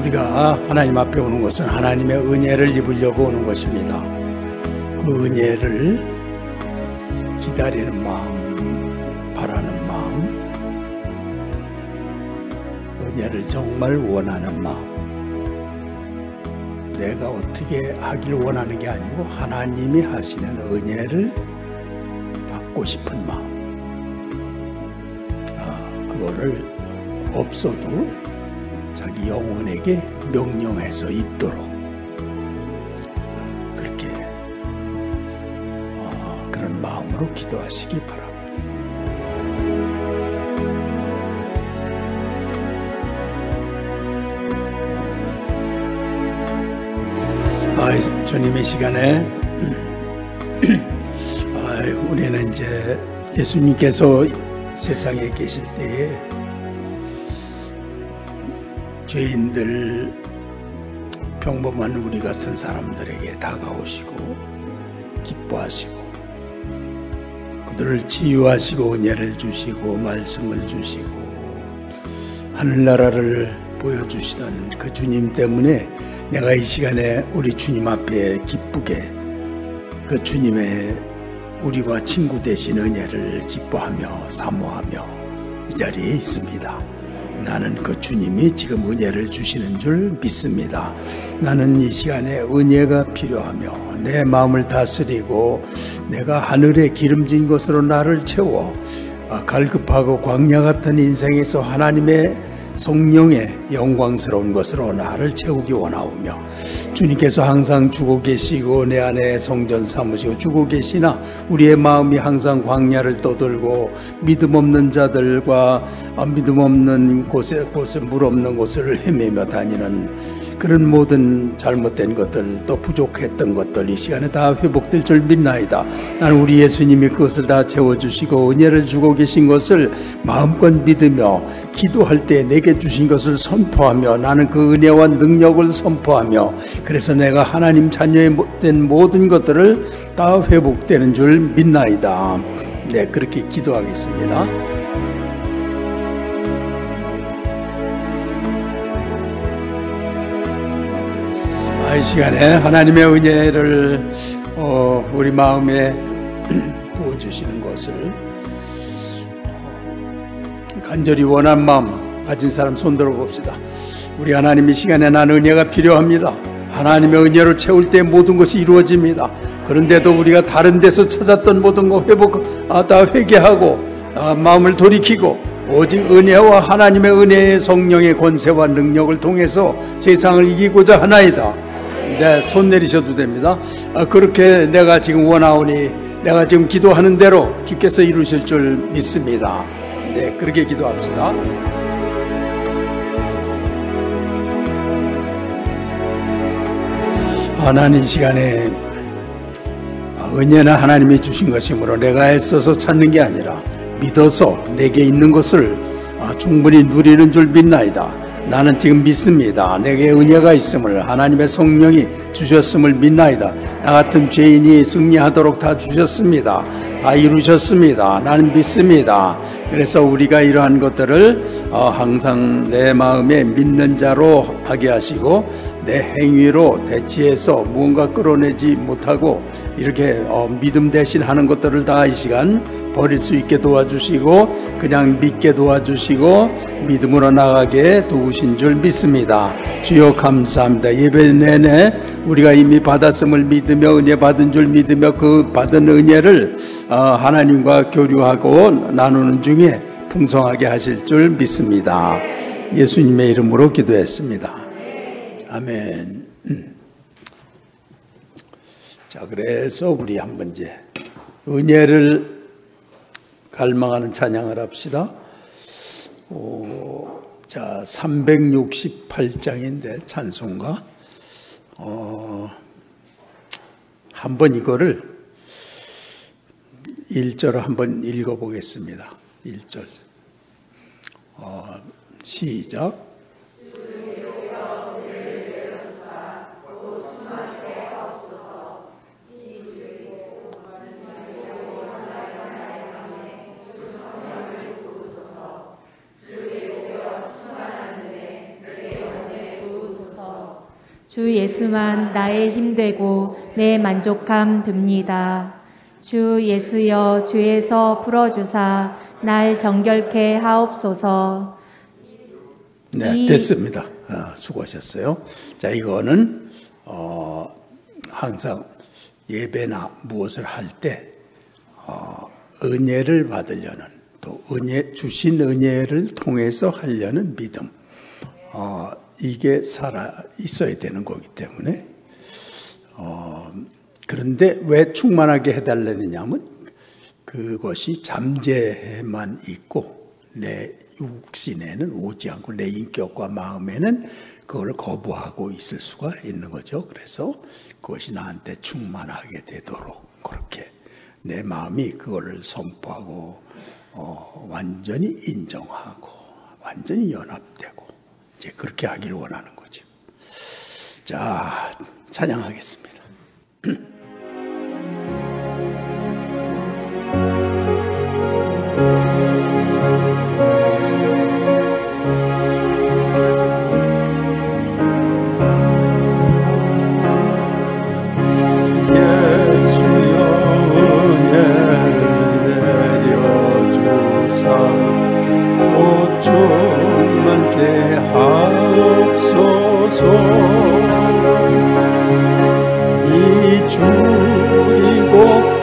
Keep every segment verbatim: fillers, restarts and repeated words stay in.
우리가 하나님 앞에 오는 것은 하나님의 은혜를 입으려고 오는 것입니다. 그 은혜를 기다리는 마음, 바라는 마음, 은혜를 정말 원하는 마음, 내가 어떻게 하길 원하는 게 아니고 하나님이 하시는 은혜를 받고 싶은 마음, 아, 그거를 없어도 자기 영혼에게 명령해서 있도록 그렇게 어, 그런 마음으로 기도하시기 바랍니다. 아, 주님의 시간에 아, 우리는 이제 예수님께서 세상에 계실 때에 죄인들, 평범한 우리 같은 사람들에게 다가오시고 기뻐하시고 그들을 치유하시고 은혜를 주시고 말씀을 주시고 하늘나라를 보여주시던 그 주님 때문에 내가 이 시간에 우리 주님 앞에 기쁘게 그 주님의 우리와 친구 되신 은혜를 기뻐하며 사모하며 이 자리에 있습니다. 나는 그 주님이 지금 은혜를 주시는 줄 믿습니다. 나는 이 시간에 은혜가 필요하며 내 마음을 다스리고 내가 하늘에 기름진 것으로 나를 채워 갈급하고 광야 같은 인생에서 하나님의 성령의 영광스러운 것으로 나를 채우기 원하오며 주님께서 항상 주고 계시고 내 안에 성전 삼으시고 주고 계시나 우리의 마음이 항상 광야를 떠돌고 믿음 없는 자들과 믿음 없는 곳에 곳에 물 없는 곳을 헤매며 다니는 그런 모든 잘못된 것들 또 부족했던 것들 이 시간에 다 회복될 줄 믿나이다. 나는 우리 예수님이 그것을 다 채워주시고 은혜를 주고 계신 것을 마음껏 믿으며 기도할 때 내게 주신 것을 선포하며 나는 그 은혜와 능력을 선포하며 그래서 내가 하나님 자녀의 된 모든 것들을 다 회복되는 줄 믿나이다. 네, 그렇게 기도하겠습니다. 이 시간에 하나님의 은혜를 어, 우리 마음에 부어주시는 것을 어, 간절히 원한 마음 가진 사람 손들어 봅시다. 우리 하나님 이 시간에 나는 은혜가 필요합니다. 하나님의 은혜로 채울 때 모든 것이 이루어집니다. 그런데도 우리가 다른 데서 찾았던 모든 거 회복, 아, 다 회개하고 아, 마음을 돌이키고 오직 은혜와 하나님의 은혜의 성령의 권세와 능력을 통해서 세상을 이기고자 하나이다. 네, 손 내리셔도 됩니다. 아, 그렇게 내가 지금 원하오니 내가 지금 기도하는 대로 주께서 이루실 줄 믿습니다. 네, 그렇게 기도합시다. 하나님 시간에 은혜는 하나님이 주신 것이므로 내가 애써서 찾는 게 아니라 믿어서 내게 있는 것을 충분히 누리는 줄 믿나이다. 나는 지금 믿습니다. 내게 은혜가 있음을 하나님의 성령이 주셨음을 믿나이다. 나 같은 죄인이 승리하도록 다 주셨습니다. 다 이루셨습니다. 나는 믿습니다. 그래서 우리가 이러한 것들을 항상 내 마음에 믿는 자로 하게 하시고 내 행위로 대치해서 무언가 끌어내지 못하고 이렇게 믿음 대신 하는 것들을 다 이 시간 버릴 수 있게 도와주시고 그냥 믿게 도와주시고 믿음으로 나가게 도우신 줄 믿습니다. 주여 감사합니다. 예배 내내 우리가 이미 받았음을 믿으며 은혜 받은 줄 믿으며 그 받은 은혜를 하나님과 교류하고 나누는 중에 풍성하게 하실 줄 믿습니다. 예수님의 이름으로 기도했습니다. 아멘. 자, 그래서 우리 한번 이제 은혜를 갈망하는 찬양을 합시다. 오, 자, 삼백육십팔 장인데 찬송가 어, 한번 이거를 일 절 한번 읽어보겠습니다. 일 절 어, 시작. 주 예수만 나의 힘되고 내 만족함 듭니다. 주 예수여 주에서 풀어주사 날 정결케 하옵소서. 네, 이... 됐습니다. 어, 수고하셨어요. 자, 이거는 어, 항상 예배나 무엇을 할 때 어, 은혜를 받으려는, 또 은혜 주신 은혜를 통해서 하려는 믿음, 어, 이게 살아 있어야 되는 거기 때문에 어, 그런데 왜 충만하게 해달라느냐면 그것이 잠재만 있고 내 육신에는 오지 않고 내 인격과 마음에는 그걸 거부하고 있을 수가 있는 거죠. 그래서 그것이 나한테 충만하게 되도록 그렇게 내 마음이 그거를 선포하고 어, 완전히 인정하고 완전히 연합되고 이제 그렇게 하기를 원하는 거죠. 자, 찬양하겠습니다. 이 줄이고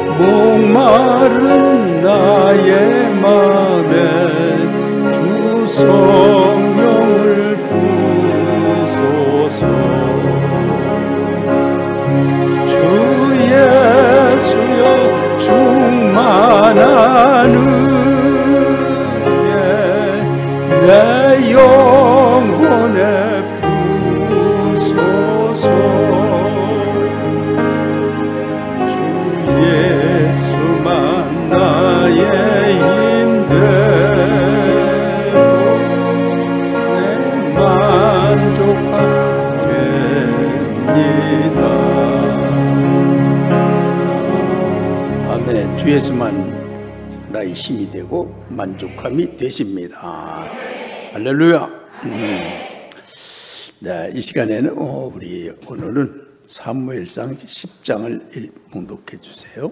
목마른 나의 맘에 주 성령을 부소서. 주 예수여 충만한 은혜 내 영혼에 예수만 나의 힘되고 내 만족함 됩니다. 아멘. 주 예수만 나의 힘이 되고 만족함이 되십니다. 할렐루야. 음. 네, 이 시간에는 어, 우리 오늘은 사무엘상 십 장을 봉독해 주세요.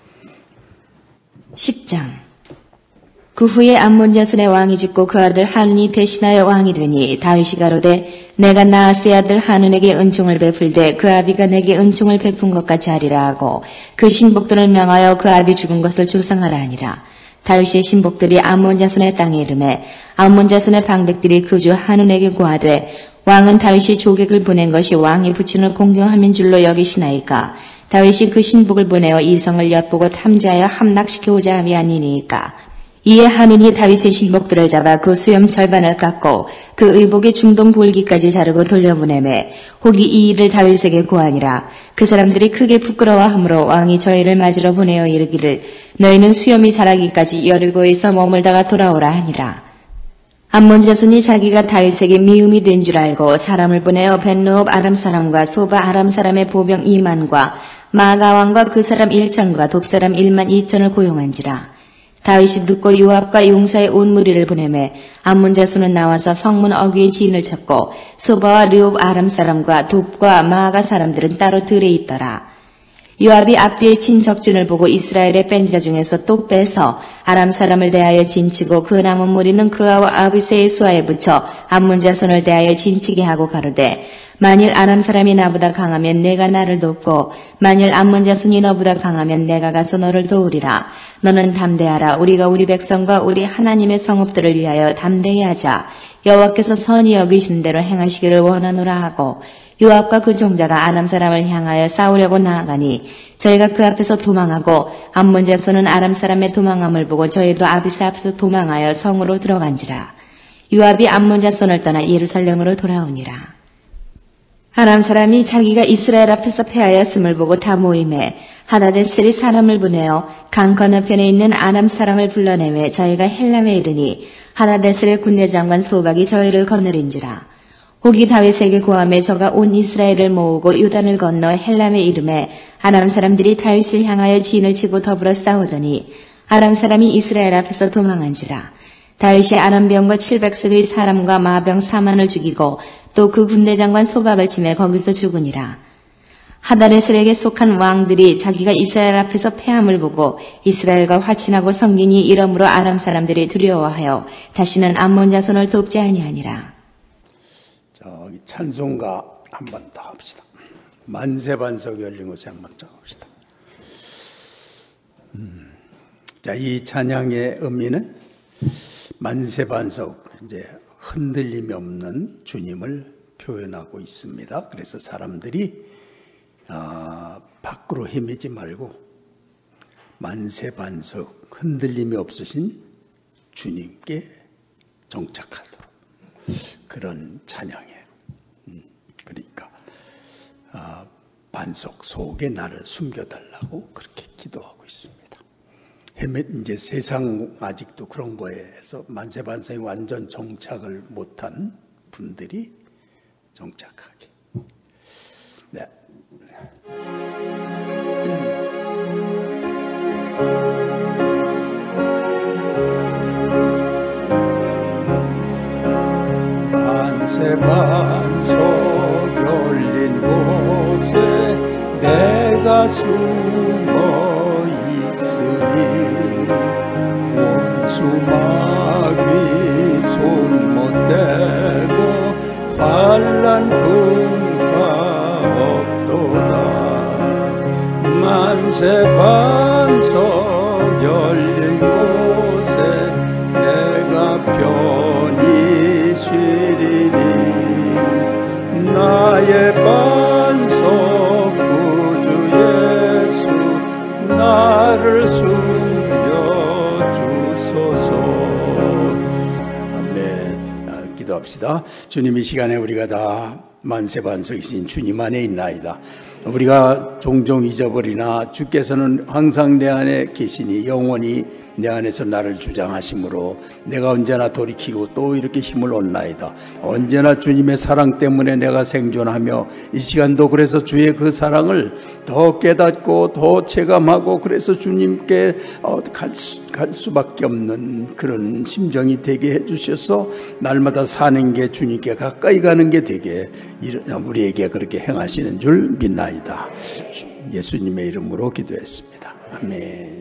십 장. 그 후에 암몬 자손의 왕이 죽고 그 아들 한운이 대신하여 왕이 되니 다윗이 가로되 내가 나아스의 아들 한운에게 은총을 베풀되 그 아비가 내게 은총을 베푼 것 같이 하리라 하고 그 신복들을 명하여 그 아비 죽은 것을 조상하라 하니라. 다윗의 신복들이 암몬 자손의 땅에 이르매 암몬 자손의 방백들이 그 주 한운에게 고하되 왕은 다윗이 조객을 보낸 것이 왕의 부친을 공경함인 줄로 여기시나이까. 다윗이 그 신복을 보내어 이성을 엿보고 탐지하여 함락시켜오자 함이 아니니까. 이에 한운이 다윗의 신복들을 잡아 그 수염 절반을 깎고 그 의복의 중동 볼기까지 자르고 돌려보내매 혹이 이 일을 다윗에게 고하니라. 그 사람들이 크게 부끄러워하므로 왕이 저희를 맞으러 보내어 이르기를 너희는 수염이 자라기까지 여리고에서 머물다가 돌아오라 하니라. 암몬 자손이 자기가 다윗에게 미움이 된 줄 알고 사람을 보내어 벤르옵 아람 사람과 소바 아람 사람의 보병 이만과 마가 왕과 그 사람 일천과 돕사람 일만 이천을 고용한지라. 다윗이 듣고 요압과 용사의 온 무리를 보내매 암몬 자손은 나와서 성문 어귀의 진을 쳤고 소바와 르옵 아람 사람과 돕과 마가 사람들은 따로 들에 있더라. 요압이 앞뒤에 친 적진을 보고 이스라엘의 뺀 자 중에서 또 빼서 아람 사람을 대하여 진치고 그 남은 무리는 그아와 아비새의 수하에 붙여 암몬 자손을 대하여 진치게 하고 가로되 만일 아람 사람이 나보다 강하면 내가 나를 돕고 만일 암몬 자손이 너보다 강하면 내가 가서 너를 도우리라. 너는 담대하라. 우리가 우리 백성과 우리 하나님의 성읍들을 위하여 담대히 하자. 여호와께서 선히 여기신 대로 행하시기를 원하노라 하고 요압과 그 종자가 아람 사람을 향하여 싸우려고 나아가니 저희가 그 앞에서 도망하고 암몬 자손은 아람 사람의 도망함을 보고 저희도 아비새 앞에서 도망하여 성으로 들어간지라. 요압이 암몬 자손을 떠나 예루살렘으로 돌아오니라. 아람 사람이 자기가 이스라엘 앞에서 패하였음을 보고 다 모임에 하다데셀이 사람을 보내어 강 건너편에 있는 아람 사람을 불러내매 저희가 헬람에 이르니 하다데셀의 군대 장관 소박이 저희를 거느린지라. 혹이 다윗에게 고함에 저가 온 이스라엘을 모으고 요단을 건너 헬람에 이르매 아람 사람들이 다윗을 향하여 진을 치고 더불어 싸우더니 아람 사람이 이스라엘 앞에서 도망한지라. 다윗이 아람 병과 칠백석의 사람과 마병 사만을 죽이고 또 그 군대장관 소박을 치매 거기서 죽으니라. 하다레셀에게 속한 왕들이 자기가 이스라엘 앞에서 패함을 보고 이스라엘과 화친하고 성긴이 이러므로 아람 사람들이 두려워하여 다시는 암몬 자손을 돕지 아니하니라. 저기 찬송가 한 번 더 합시다. 만세반석 열린 곳에 한 번 더 합시다. 음. 자, 이 찬양의 의미는 만세반석, 이제 흔들림이 없는 주님을 표현하고 있습니다. 그래서 사람들이 아, 밖으로 헤매지 말고 만세반석, 흔들림이 없으신 주님께 정착하도록, 그런 찬양이에요. 음, 그러니까 아, 반석 속에 나를 숨겨달라고 그렇게 기도하고 있습니다. 헤매, 이제 세상 아직도 그런 거에서 만세반석에 완전 정착을 못한 분들이 정착하게. 네. 만세반석 열린 곳에 내가 숨어 있으니 원수 마귀 손 못 대고 환난 분파 없도다. 만세반석 열린 곳에 내가 편히 쉬리니 나의 반석 구주 예수 나를 숨겨주소서. 아멘. 아, 기도합시다. 주님, 이 시간에 우리가 다 만세반석이신 주님 안에 있나이다. 우리가 종종 잊어버리나 주께서는 항상 내 안에 계시니 영원히 내 안에서 나를 주장하심으로 내가 언제나 돌이키고 또 이렇게 힘을 얻나이다. 언제나 주님의 사랑 때문에 내가 생존하며 이 시간도 그래서 주의 그 사랑을 더 깨닫고 더 체감하고 그래서 주님께 갈, 수, 갈 수밖에 없는 그런 심정이 되게 해주셔서 날마다 사는 게 주님께 가까이 가는 게 되게 우리에게 그렇게 행하시는 줄 믿나이다. 예수님의 이름으로 기도했습니다. 아멘.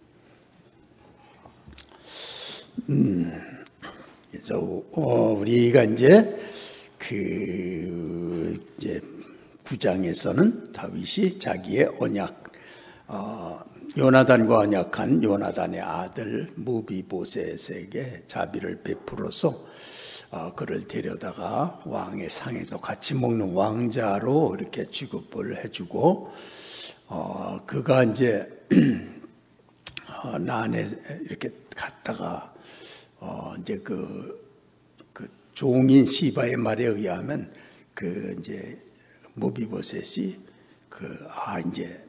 음, 그래서 어, 우리가 이제 그 이제 구 장에서는 다윗이 자기의 언약, 어, 요나단과 언약한 요나단의 아들 무비보셋에게 자비를 베풀어서 어, 그를 데려다가 왕의 상에서 같이 먹는 왕자로 이렇게 취급을 해주고, 어, 그가 이제 어, 난에 이렇게 갔다가 어, 이제 그, 그 종인 시바의 말에 의하면 그 이제 무비보셋이 그, 아, 이제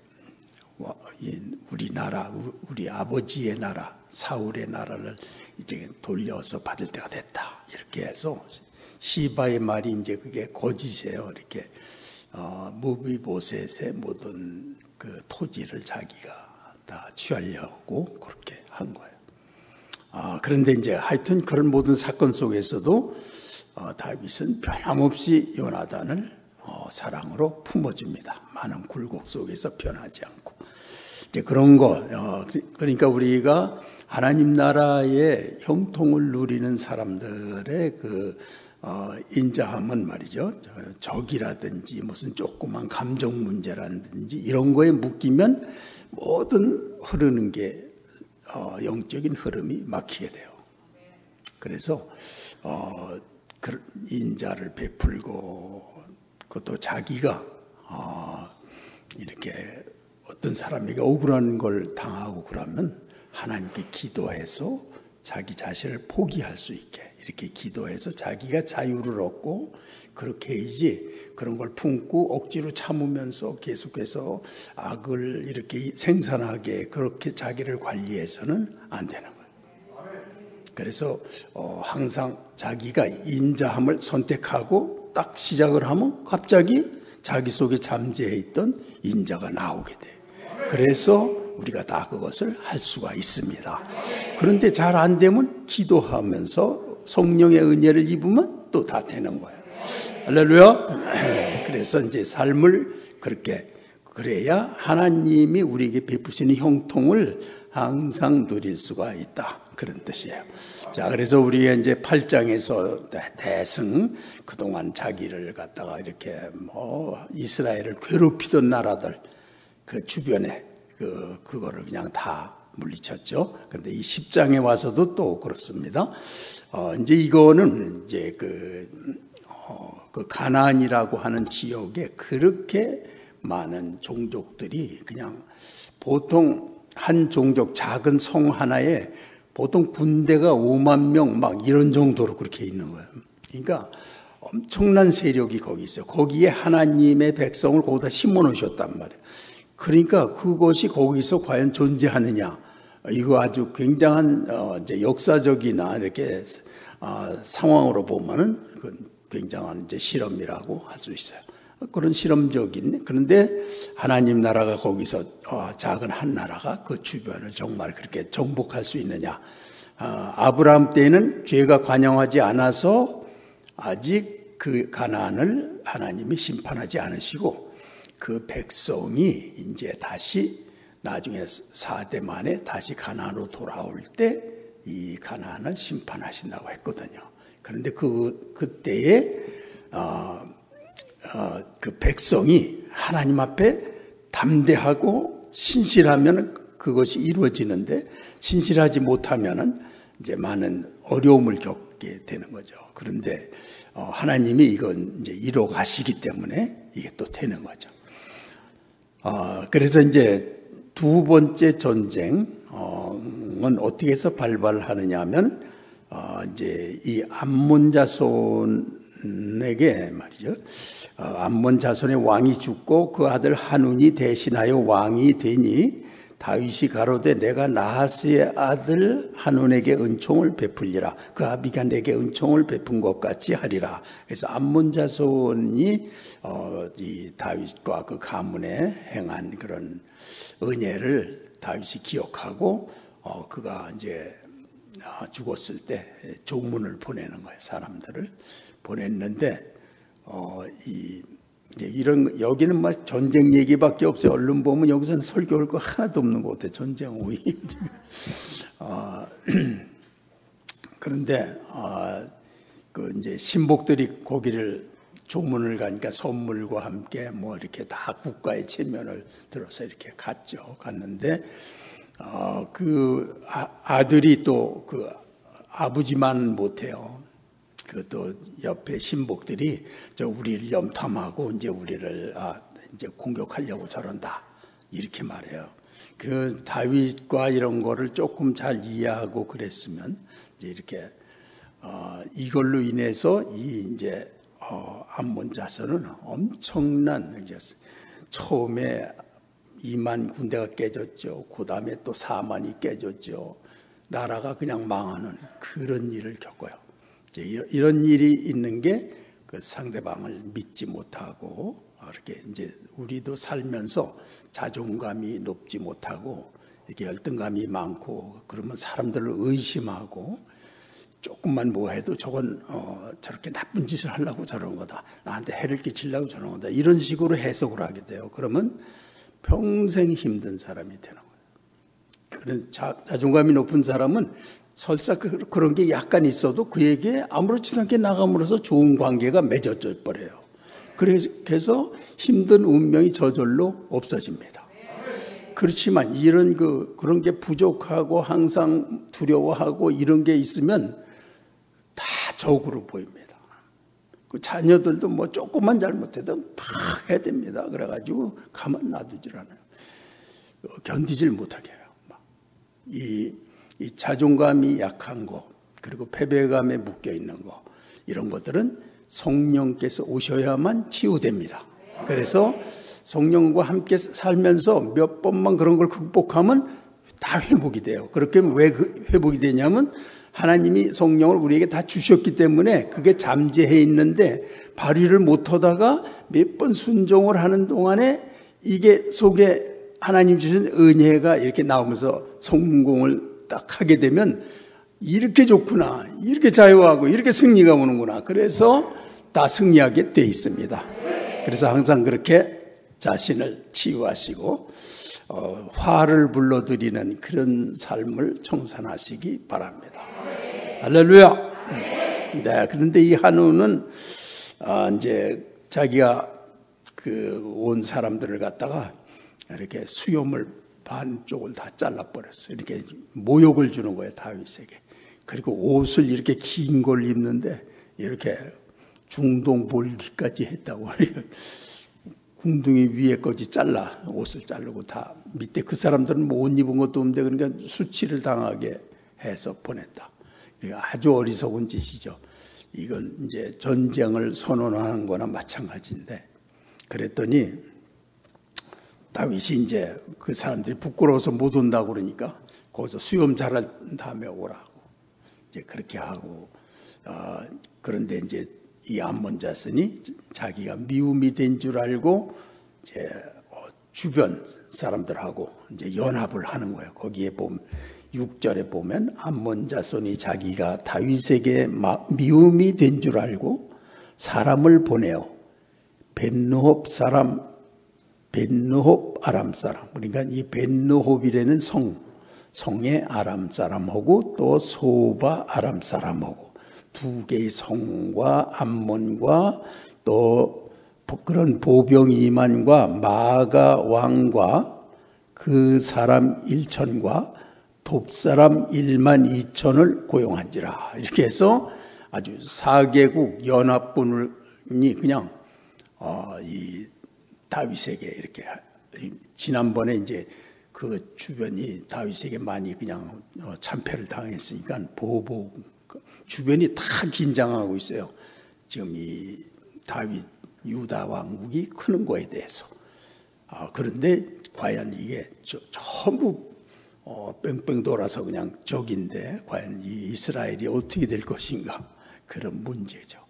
우리 나라, 우리 아버지의 나라, 사울의 나라를 이제 돌려서 받을 때가 됐다. 이렇게 해서 시바의 말이 이제 그게 거짓이에요. 이렇게, 어, 무비보셋의 모든 그 토지를 자기가 다 취하려고 그렇게 한 거예요. 아, 그런데 이제 하여튼 그런 모든 사건 속에서도 어, 다윗은 변함없이 요나단을 어, 사랑으로 품어줍니다. 많은 굴곡 속에서 변하지 않고. 이제 그런 거, 어, 그러니까 우리가 하나님 나라의 형통을 누리는 사람들의 그 어, 인자함은 말이죠. 적이라든지 무슨 조그만 감정 문제라든지 이런 거에 묶이면 모든 흐르는 게 어, 영적인 흐름이 막히게 돼요. 그래서 어, 그 인자를 베풀고 그것도 자기가 어, 이렇게 어떤 사람에게 억울한 걸 당하고 그러면 하나님께 기도해서 자기 자신을 포기할 수 있게 이렇게 기도해서 자기가 자유를 얻고 그렇게 해야지 그런 걸 품고 억지로 참으면서 계속해서 악을 이렇게 생산하게 그렇게 자기를 관리해서는 안 되는 거예요. 그래서 어, 항상 자기가 인자함을 선택하고 딱 시작을 하면 갑자기 자기 속에 잠재해 있던 인자가 나오게 돼요. 그래서 우리가 다 그것을 할 수가 있습니다. 그런데 잘 안 되면 기도하면서 성령의 은혜를 입으면 또 다 되는 거예요. 할렐루야. 그래서 이제 삶을 그렇게 그래야 하나님이 우리에게 베푸시는 형통을 항상 누릴 수가 있다. 그런 뜻이에요. 자, 그래서 우리가 이제 팔 장에서 대승 그동안 자기를 갖다가 이렇게 뭐 이스라엘을 괴롭히던 나라들 그 주변에 그 그거를 그냥 다 물리쳤죠. 근데 이 십 장에 와서도 또 그렇습니다. 어, 이제 이거는 이제 그, 어, 그 가나안이라고 하는 지역에 그렇게 많은 종족들이 그냥 보통 한 종족 작은 성 하나에 보통 군대가 오만 명 막 이런 정도로 그렇게 있는 거예요. 그러니까 엄청난 세력이 거기 있어요. 거기에 하나님의 백성을 거기다 심어 놓으셨단 말이에요. 그러니까 그것이 거기서 과연 존재하느냐. 이거 아주 굉장한 어 이제 역사적이나 이렇게 어 상황으로 보면은 굉장한 이제 실험이라고 할 수 있어요. 그런 실험적인, 그런데 하나님 나라가 거기서 어, 작은 한 나라가 그 주변을 정말 그렇게 정복할 수 있느냐. 어, 아브라함 때에는 죄가 관영하지 않아서 아직 그 가나안을 하나님이 심판하지 않으시고 그 백성이 이제 다시 나중에 사 대 만에 다시 가나안으로 돌아올 때 이 가나안을 심판하신다고 했거든요. 그런데 그 그때에 어, 어, 그 백성이 하나님 앞에 담대하고 신실하면 그것이 이루어지는데 신실하지 못하면은 이제 많은 어려움을 겪게 되는 거죠. 그런데 어, 하나님이 이건 이제 이뤄 가시기 때문에 이게 또 되는 거죠. 어, 그래서 이제 두 번째 전쟁은 어떻게 해서 발발하느냐 하면 어, 이제 이 암몬 자손에게 말이죠. 어, 암몬 자손의 왕이 죽고 그 아들 한운이 대신하여 왕이 되니 다윗이 가로되 내가 나하스의 아들 한운에게 은총을 베풀리라. 그 아비가 내게 은총을 베푼 것 같이 하리라. 그래서 암몬 자손이 어, 이 다윗과 그 가문에 행한 그런 은혜를 다윗이 기억하고 어, 그가 이제 죽었을 때 조문을 보내는 거예요. 사람들을 보냈는데 어, 이 이제 이런 여기는 막 전쟁 얘기밖에 없어요. 언론 보면 여기서는 설교할 거 하나도 없는 것 같아요. 전쟁 오이. 어, 그런데 어, 그 이제 신복들이 거기를 조문을 가니까 선물과 함께 뭐 이렇게 다 국가의 체면을 들어서 이렇게 갔죠. 갔는데 어, 그 아, 아들이 또 그 아버지만 못해요. 그것도 옆에 신복들이 저 우리를 염탐하고 이제 우리를 아, 이제 공격하려고 저런다 이렇게 말해요. 그 다윗과 이런 거를 조금 잘 이해하고 그랬으면 이제 이렇게 어, 이걸로 인해서 이 이제 어, 암몬 자손은 엄청난 이제 처음에 이만 군대가 깨졌죠. 그 다음에 또 사만이 깨졌죠. 나라가 그냥 망하는 그런 일을 겪어요. 이제 이런 일이 있는 게 그 상대방을 믿지 못하고 이렇게 이제 우리도 살면서 자존감이 높지 못하고 이렇게 열등감이 많고 그러면 사람들을 의심하고 조금만 뭐 해도 저건 어, 저렇게 나쁜 짓을 하려고 저런 거다. 나한테 해를 끼치려고 저런 거다. 이런 식으로 해석을 하게 돼요. 그러면 평생 힘든 사람이 되는 거예요. 그런 자, 자존감이 높은 사람은 설사 그, 그런 게 약간 있어도 그에게 아무렇지도 않게 나감으로써 좋은 관계가 맺어져 버려요. 그래서 힘든 운명이 저절로 없어집니다. 그렇지만 이런 그 그런 게 부족하고 항상 두려워하고 이런 게 있으면 다 적으로 보입니다. 그 자녀들도 뭐 조금만 잘못해도 팍 해야 됩니다. 그래가지고 가만 놔두질 않아요. 견디질 못하게 해요. 이, 이 자존감이 약한 거 그리고 패배감에 묶여 있는 거 이런 것들은 성령께서 오셔야만 치유됩니다. 그래서 성령과 함께 살면서 몇 번만 그런 걸 극복하면 다 회복이 돼요. 그렇게 왜 회복이 되냐면 하나님이 성령을 우리에게 다 주셨기 때문에 그게 잠재해 있는데 발휘를 못하다가 몇 번 순종을 하는 동안에 이게 속에 하나님 주신 은혜가 이렇게 나오면서 성공을 딱 하게 되면 이렇게 좋구나, 이렇게 자유하고 이렇게 승리가 오는구나. 그래서 다 승리하게 돼 있습니다. 그래서 항상 그렇게 자신을 치유하시고 어, 화를 불러들이는 그런 삶을 청산하시기 바랍니다. 할렐루야. 네, 그런데 이 한우는 아, 이제 자기가 그 온 사람들을 갖다가 이렇게 수염을 반쪽을 다 잘라버렸어요. 이렇게 모욕을 주는 거예요, 다윗에게. 그리고 옷을 이렇게 긴 걸 입는데 이렇게 중동 볼기까지 했다고. 궁둥이 위에까지 잘라, 옷을 자르고 다 밑에 그 사람들은 뭐 옷 입은 것도 없는데 그러니까 수치를 당하게 해서 보냈다. 아주 어리석은 짓이죠. 이건 이제 전쟁을 선언하는 거나 마찬가지인데, 그랬더니 다윗이 이제 그 사람들이 부끄러워서 못 온다고 그러니까 거기서 수염 자른 다음에 오라고 이제 그렇게 하고, 어, 그런데 이제 이 암몬 자손이 자기가 미움이 된 줄 알고 이제 주변 사람들하고 이제 연합을 하는 거예요. 거기에 보면 육 절에 보면 암몬 자손이 자기가 다윗에게 미움이 된 줄 알고 사람을 보내어 벳르홉 사람 벳르홉 아람 사람, 그러니까 이 벳르홉이라는 성 성의 아람 사람하고 또 소바 아람 사람하고 두 개의 성과 암몬과 또 그런 보병 이만과 마가 왕과 그 사람 일천과 돕사람 일만 이천을 고용한지라. 이렇게 해서 아주 사개국 연합군이 그냥 어, 이 다윗에게 이렇게, 지난번에 이제 그 주변이 다윗에게 많이 그냥 참패를 당했으니까 보복, 주변이 다 긴장하고 있어요. 지금 이 다윗 유다 왕국이 크는 거에 대해서. 아, 그런데 과연 이게 저, 전부 어, 뺑뺑 돌아서 그냥 적인데 과연 이 이스라엘이 어떻게 될 것인가, 그런 문제죠.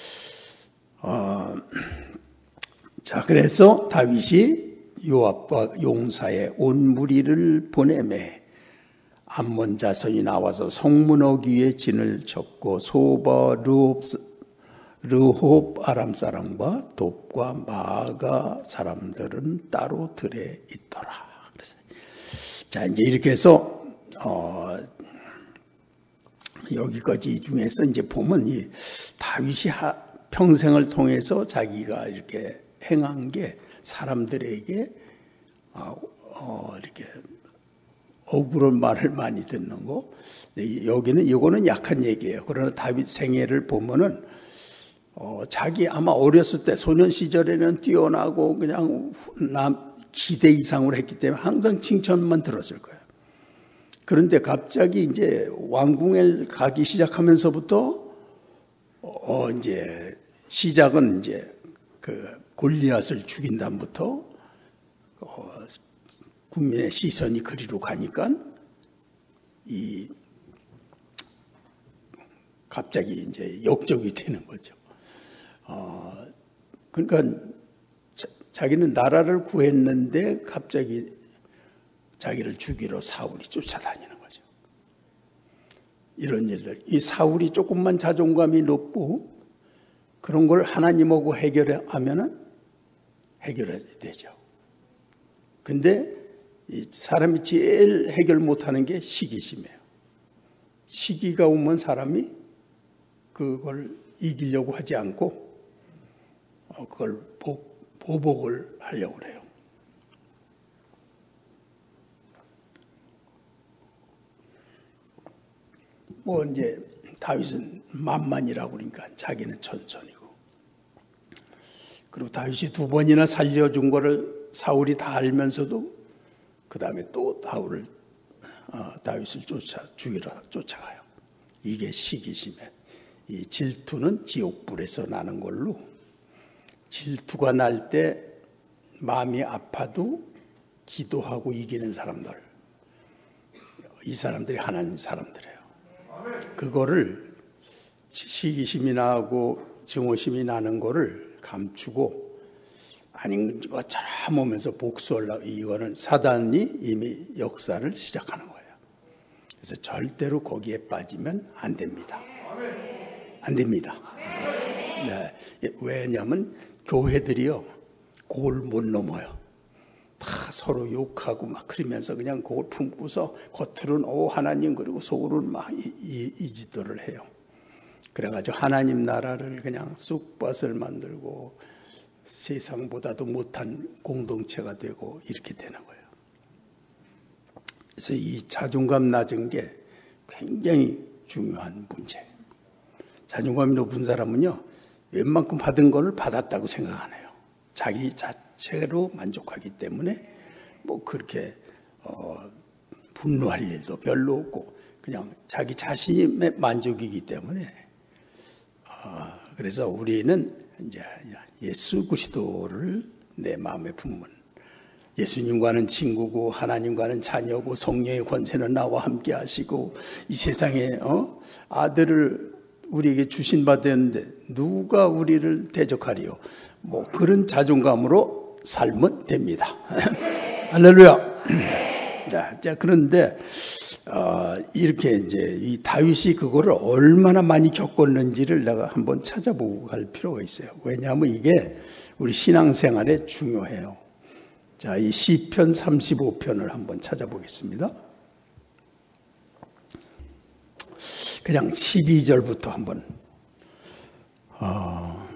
어, 자, 그래서 다윗이 요압과 용사의 온 무리를 보내매 암몬 자손이 나와서 성문역 위에 진을 쳤고 소바 르홉, 르홉 아람 사람과 돕과 마가 사람들은 따로 들에 있더라. 그래서 자, 이제 이렇게 해서 어, 여기까지 중에서 이제 보면 이 다윗이 하, 평생을 통해서 자기가 이렇게 행한 게 사람들에게 어, 어, 이렇게 억울한 말을 많이 듣는 거. 여기는 이거는 약한 얘기예요. 그러나 다윗 생애를 보면은 어, 자기 아마 어렸을 때 소년 시절에는 뛰어나고 그냥 남 기대 이상으로 했기 때문에 항상 칭찬만 들었을 거예요. 그런데 갑자기 이제 왕궁에 가기 시작하면서부터 어, 이제 시작은 이제 그 골리앗을 죽인 다음부터 어, 국민의 시선이 그리로 가니까 이 갑자기 이제 역적이 되는 거죠. 어, 그러니까 자, 자기는 나라를 구했는데 갑자기 자기를 죽이러 사울이 쫓아다니는 거죠. 이런 일들, 이 사울이 조금만 자존감이 높고 그런 걸 하나님하고 해결하면은 해결이 되죠. 근데 이 사람이 제일 해결 못하는 게 시기심이에요. 시기가 오면 사람이 그걸 이기려고 하지 않고 그걸 보복을 하려고 그래요. 뭐 이제 다윗은 만만이라고 그러니까 자기는 천천히고, 그리고 다윗이 두 번이나 살려준 거를 사울이 다 알면서도 그 다음에 또 다윗을, 어, 다윗을 쫓아 죽이러 쫓아가요. 이게 시기심에, 이 질투는 지옥불에서 나는 걸로, 질투가 날 때 마음이 아파도 기도하고 이기는 사람들, 이 사람들이 하나님 사람들이에요. 그거를 시기심이 나고 증오심이 나는 거를 감추고 아닌 것처럼 오면서 복수하려고, 이거는 사단이 이미 역사를 시작하는 거예요. 그래서 절대로 거기에 빠지면 안 됩니다. 안 됩니다. 네, 왜냐하면 교회들이요 그걸 못 넘어요. 다 서로 욕하고 막 그러면서 그냥 그걸 품고서 겉으로는 오 하나님 그리고 속으로는 막 이, 이, 이 지도를 해요. 그래가지고 하나님 나라를 그냥 쑥밭을 만들고 세상보다도 못한 공동체가 되고 이렇게 되는 거예요. 그래서 이 자존감 낮은 게 굉장히 중요한 문제예요. 자존감이 높은 사람은요 웬만큼 받은 걸 받았다고 생각 안 해요. 자기 자체로 만족하기 때문에 뭐 그렇게 어, 분노할 일도 별로 없고 그냥 자기 자신의 만족이기 때문에 어, 그래서 우리는 이제 예수 그리스도를 내 마음에 품는 예수님과는 친구고 하나님과는 자녀고 성령의 권세는 나와 함께 하시고 이 세상에 어? 아들을 우리에게 주신 바 되었는데 누가 우리를 대적하리요? 뭐 그런 자존감으로 살면 됩니다. 할렐루야. 자, 그런데 어, 이렇게 이제 이 다윗이 그거를 얼마나 많이 겪었는지를 내가 한번 찾아보고 갈 필요가 있어요. 왜냐하면 이게 우리 신앙생활에 중요해요. 자, 이 시편 삼십오 편을 한번 찾아보겠습니다. 그냥 십이 절부터 한번 어,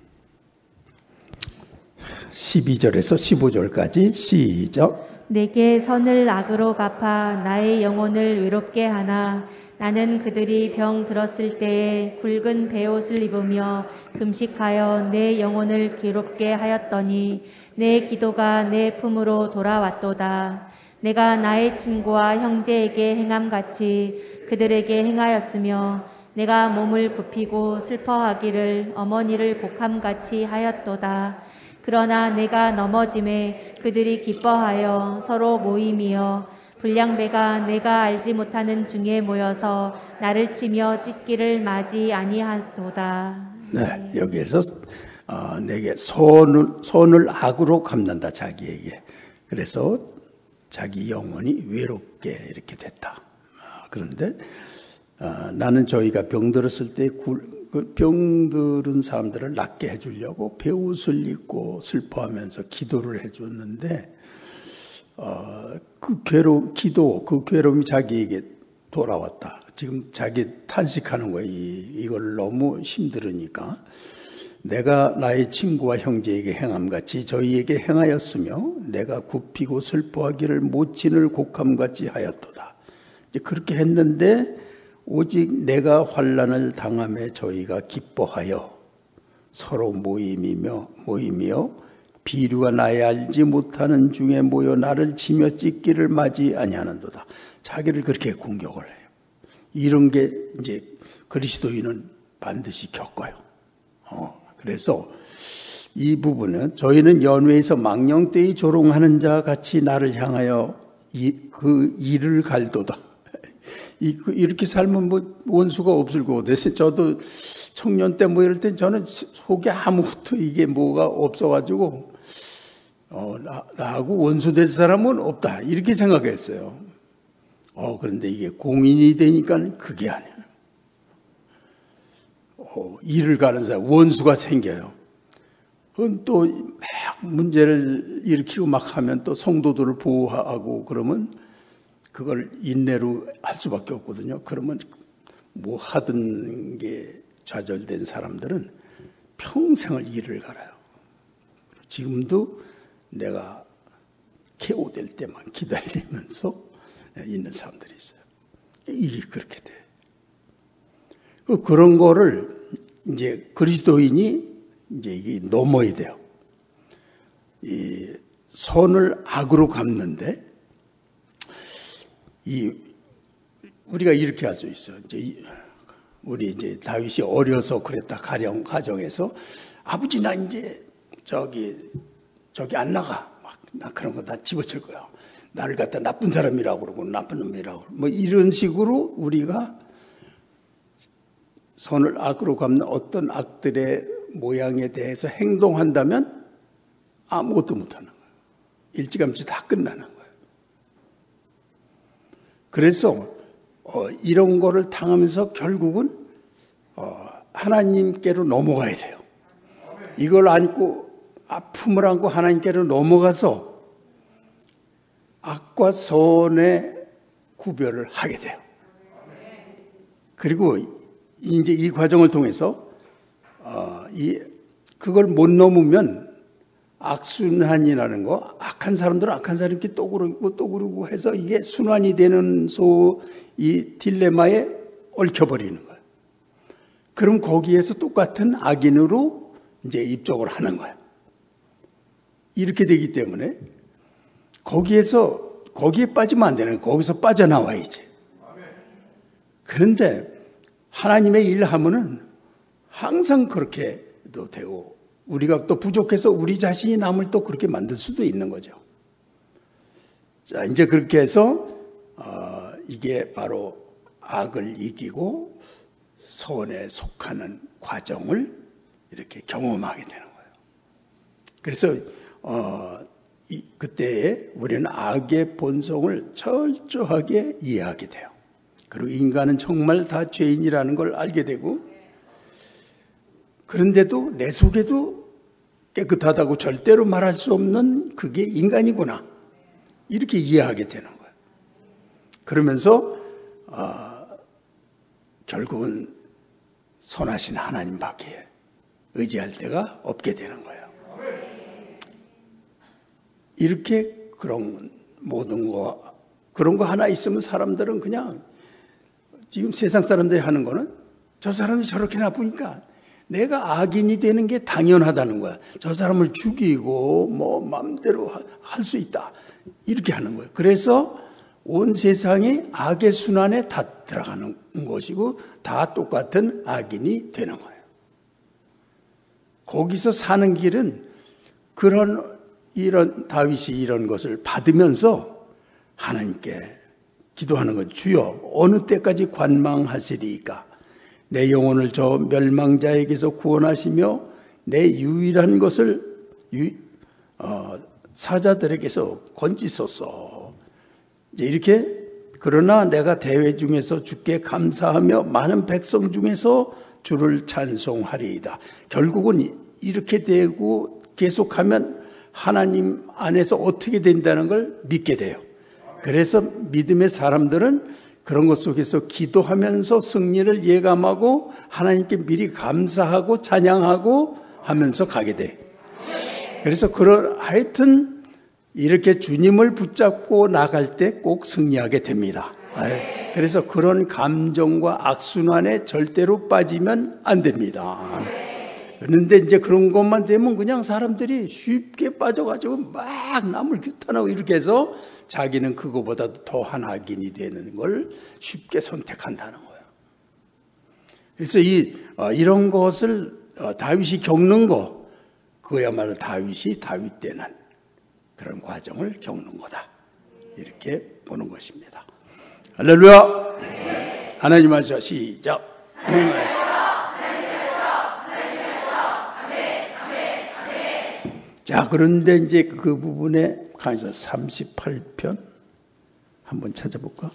십이 절에서 십오 절까지 시작. 내게 선을 악으로 갚아 나의 영혼을 외롭게 하나 나는 그들이 병 들었을 때에 굵은 베옷을 입으며 금식하여 내 영혼을 괴롭게 하였더니 내 기도가 내 품으로 돌아왔도다. 내가 나의 친구와 형제에게 행함같이 그들에게 행하였으며 내가 몸을 굽히고 슬퍼하기를 어머니를 곡함같이 하였도다. 그러나 내가 넘어짐에 그들이 기뻐하여 서로 모임이여 불량배가 내가 알지 못하는 중에 모여서 나를 치며 찢기를 맞이 아니하도다. 네, 여기에서 어, 내게 손을, 손을 악으로 갚는다 자기에게. 그래서 자기 영혼이 외롭게 이렇게 됐다. 어, 그런데 어, 나는 저희가 병들었을 때 굴, 그 병들은 사람들을 낫게 해주려고 베옷을 입고 슬퍼하면서 기도를 해줬는데 어, 그 괴로움, 기도, 그 괴로움이 자기에게 돌아왔다. 지금 자기 탄식하는 거예요. 이, 이걸 너무 힘들으니까. 내가 나의 친구와 형제에게 행함같이 저희에게 행하였으며 내가 굽히고 슬퍼하기를 모친을 곡함같이 하였도다. 이제 그렇게 했는데 오직 내가 환난을 당함에 저희가 기뻐하여 서로 모임이며 모임이요 비류가 나의 알지 못하는 중에 모여 나를 치며 찢기를 맞이 아니하는도다. 자기를 그렇게 공격을 해요. 이런 게 이제 그리스도인은 반드시 겪어요. 어, 그래서 이 부분은 저희는 연회에서 망령되이 조롱하는 자 같이 나를 향하여 이, 그 일을 갈도다. 이, 이렇게 살면 뭐 원수가 없을 거거든요. 저도 청년 때 뭐 이럴 땐 저는 속에 아무것도 이게 뭐가 없어가지고 어, 나, 나하고 원수 될 사람은 없다 이렇게 생각했어요. 어, 그런데 이게 공인이 되니까 그게 아니에요. 어, 일을 가는 사람 원수가 생겨요. 그건 또 막 문제를 일으키고 막 하면 또 성도들을 보호하고 그러면 그걸 인내로 할 수밖에 없거든요. 그러면 뭐 하던 게 좌절된 사람들은 평생을 일을 갈아요. 지금도 내가 케오될 때만 기다리면서 있는 사람들이 있어요. 이게 그렇게 돼. 그런 거를 이제 그리스도인이 이제 이게 넘어야 돼요. 이 선을 악으로 갚는데 이 우리가 이렇게 할 수 있어요. 이제 우리 이제 다윗이 어려서 그랬다 가령 가정에서 아버지 나 이제 저기 저기 안 나가 막 나 그런 거 다 집어칠 거야. 나를 갖다 나쁜 사람이라고 그러고 나쁜 놈이라고 뭐 이런 식으로 우리가 선을 악으로 갚는 어떤 악들의 모양에 대해서 행동한다면 아무것도 못하는 거예요. 일찌감치 다 끝나는 거예요. 그래서 어, 이런 거를 당하면서 결국은 어, 하나님께로 넘어가야 돼요. 이걸 안고 아픔을 안고 하나님께로 넘어가서 악과 선의 구별을 하게 돼요. 그리고 이제 이 과정을 통해서 어, 이 그걸 못 넘으면 악순환이라는 거, 악한 사람들은 악한 사람께 또 그러고 또 그러고 해서 이게 순환이 되는 소 이 딜레마에 얽혀버리는 거예요. 그럼 거기에서 똑같은 악인으로 이제 입적을 하는 거예요. 이렇게 되기 때문에 거기에서 거기에 빠지면 안 되는 거예요. 거기서 빠져나와야지. 그런데 하나님의 일 하면은 항상 그렇게도 되고 우리가 또 부족해서 우리 자신이 남을 또 그렇게 만들 수도 있는 거죠. 자, 이제 그렇게 해서 어, 이게 바로 악을 이기고 선에 속하는 과정을 이렇게 경험하게 되는 거예요. 그래서 어, 이, 그때에 우리는 악의 본성을 철저하게 이해하게 돼요. 그리고 인간은 정말 다 죄인이라는 걸 알게 되고, 그런데도 내 속에도 깨끗하다고 절대로 말할 수 없는 그게 인간이구나, 이렇게 이해하게 되는 거예요. 그러면서 어, 결국은 선하신 하나님밖에 의지할 데가 없게 되는 거예요. 이렇게 그런 모든 거, 그런 거 하나 있으면 사람들은 그냥 지금 세상 사람들이 하는 거는 저 사람이 저렇게 나쁘니까 내가 악인이 되는 게 당연하다는 거야. 저 사람을 죽이고 뭐 마음대로 할 수 있다, 이렇게 하는 거예요. 그래서 온 세상이 악의 순환에 다 들어가는 것이고 다 똑같은 악인이 되는 거예요. 거기서 사는 길은 그런 이런 다윗이 이런 것을 받으면서 하나님께 기도하는 거죠. 주여, 어느 때까지 관망하시리이까? 내 영혼을 저 멸망자에게서 구원하시며 내 유일한 것을 유, 어, 사자들에게서 건지소서. 이제 이렇게, 그러나 내가 대회 중에서 주께 감사하며 많은 백성 중에서 주를 찬송하리이다. 결국은 이렇게 되고 계속하면 하나님 안에서 어떻게 된다는 걸 믿게 돼요. 그래서 믿음의 사람들은 그런 것 속에서 기도하면서 승리를 예감하고 하나님께 미리 감사하고 찬양하고 하면서 가게 돼. 그래서 그런, 하여튼 이렇게 주님을 붙잡고 나갈 때 꼭 승리하게 됩니다. 그래서 그런 감정과 악순환에 절대로 빠지면 안 됩니다. 그런데 이제 그런 것만 되면 그냥 사람들이 쉽게 빠져가지고 막 남을 규탄하고 이렇게 해서 자기는 그거보다도 더한 악인이 되는 걸 쉽게 선택한다는 거예요. 그래서 이, 어, 이런 것을 어, 다윗이 겪는 거, 그야말로 다윗이 다윗 되는 그런 과정을 겪는 거다, 이렇게 보는 것입니다. 할렐루야. 네. 하나님 말씀 시작. 하나님 말씀. 자, 그런데 이제 그 부분에 가서 삼십팔 편 한번 찾아볼까?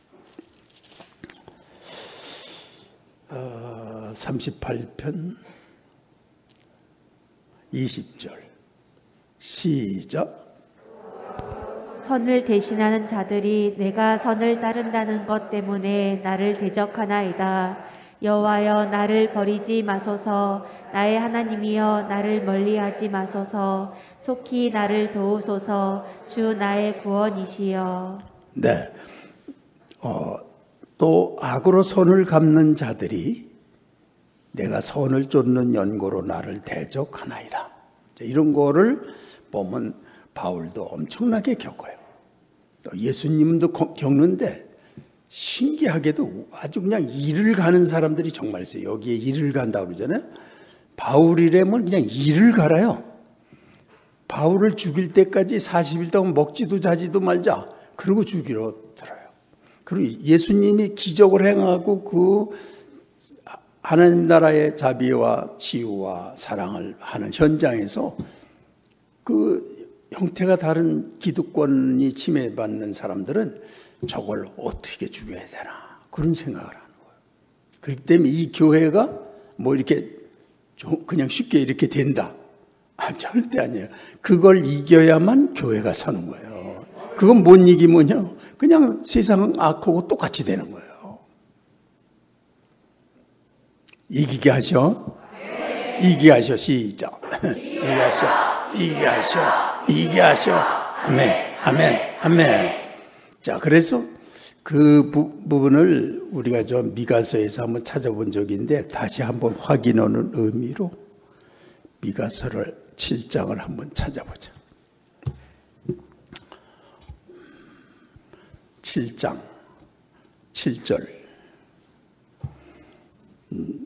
어, 삼십팔 편 이십 절 시작. 선을 대신하는 자들이 내가 선을 따른다는 것 때문에 나를 대적하나이다. 여호와여, 나를 버리지 마소서. 나의 하나님이여, 나를 멀리하지 마소서. 속히 나를 도우소서. 주 나의 구원이시여. 네, 어, 또 악으로 손을 갚는 자들이 내가 선을 쫓는 연고로 나를 대적하나이다. 이런 거를 보면 바울도 엄청나게 겪어요. 또 예수님도 겪는데 신기하게도 아주 그냥 일을 가는 사람들이 정말 있어요. 여기에 일을 간다고 그러잖아요. 바울이라면 그냥 일을 갈아요. 바울을 죽일 때까지 사십 일 동안 먹지도 자지도 말자, 그러고 죽이러 들어요. 그리고 예수님이 기적을 행하고 그 하나님 나라의 자비와 치유와 사랑을 하는 현장에서 그 형태가 다른 기득권이 침해받는 사람들은 저걸 어떻게 죽여야 되나, 그런 생각을 하는 거예요. 그렇기 때문에 이 교회가 뭐 이렇게 그냥 쉽게 이렇게 된다. 아, 절대 아니에요. 그걸 이겨야만 교회가 서는 거예요. 그건 못 이기면요, 그냥 세상 악하고 똑같이 되는 거예요. 이기게 하셔. 이기게 하셔. 시작. 이기게 하셔. 이기게 하셔. 이기게 하셔. 아멘. 아멘. 아멘. 자, 그래서 그 부, 부분을 우리가 저 미가서에서 한번 찾아본 적이 있는데 다시 한번 확인하는 의미로 미가서를 칠 장을 한번 찾아보자. 칠 장 칠 절 음,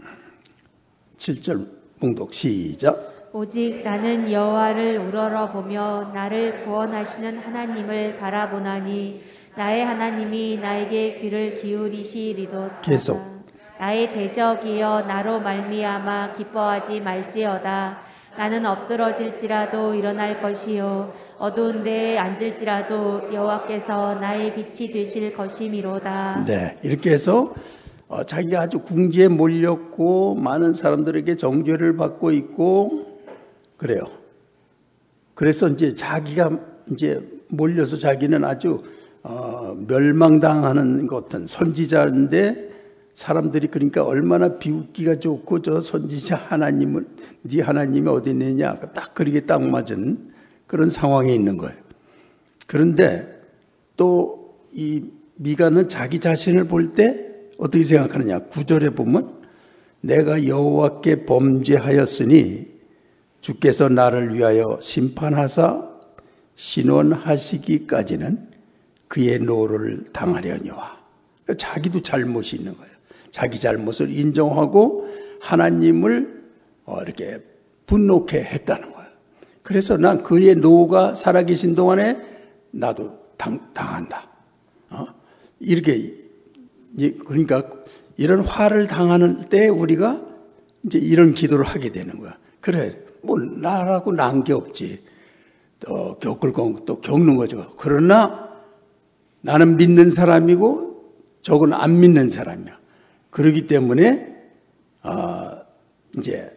칠 절 봉독 시작. 오직 나는 여호와를 우러러보며 나를 구원하시는 하나님을 바라보나니 나의 하나님이 나에게 귀를 기울이시리도다. 계속. 나의 대적이여 나로 말미암아 기뻐하지 말지어다. 나는 엎드러질지라도 일어날 것이요 어두운 데에 앉을지라도 여호와께서 나의 빛이 되실 것이미로다. 네, 이렇게 해서 어, 자기가 아주 궁지에 몰렸고 많은 사람들에게 정죄를 받고 있고 그래요. 그래서 이제 자기가 이제 몰려서 자기는 아주 어, 멸망당하는 것 같은 선지자인데 사람들이 그러니까 얼마나 비웃기가 좋고 저 선지자 하나님을 네 하나님이 어디 있느냐 딱 그렇게 딱 맞은 그런 상황에 있는 거예요. 그런데 또 이 미가는 자기 자신을 볼 때 어떻게 생각하느냐. 구 절에 보면 내가 여호와께 범죄하였으니 주께서 나를 위하여 심판하사 신원하시기까지는 그의 노를 당하려니와. 자기도 잘못이 있는 거예요. 자기 잘못을 인정하고 하나님을 이렇게 분노케 했다는 거예요. 그래서 난 그의 노가 살아계신 동안에 나도 당, 당한다. 어? 이렇게 그러니까 이런 화를 당하는 때 우리가 이제 이런 기도를 하게 되는 거야. 그래, 뭐 나라고 난 게 없지. 또 겪을 건 또 겪는 거죠. 그러나 나는 믿는 사람이고 저건 안 믿는 사람이야. 그렇기 때문에 어, 이제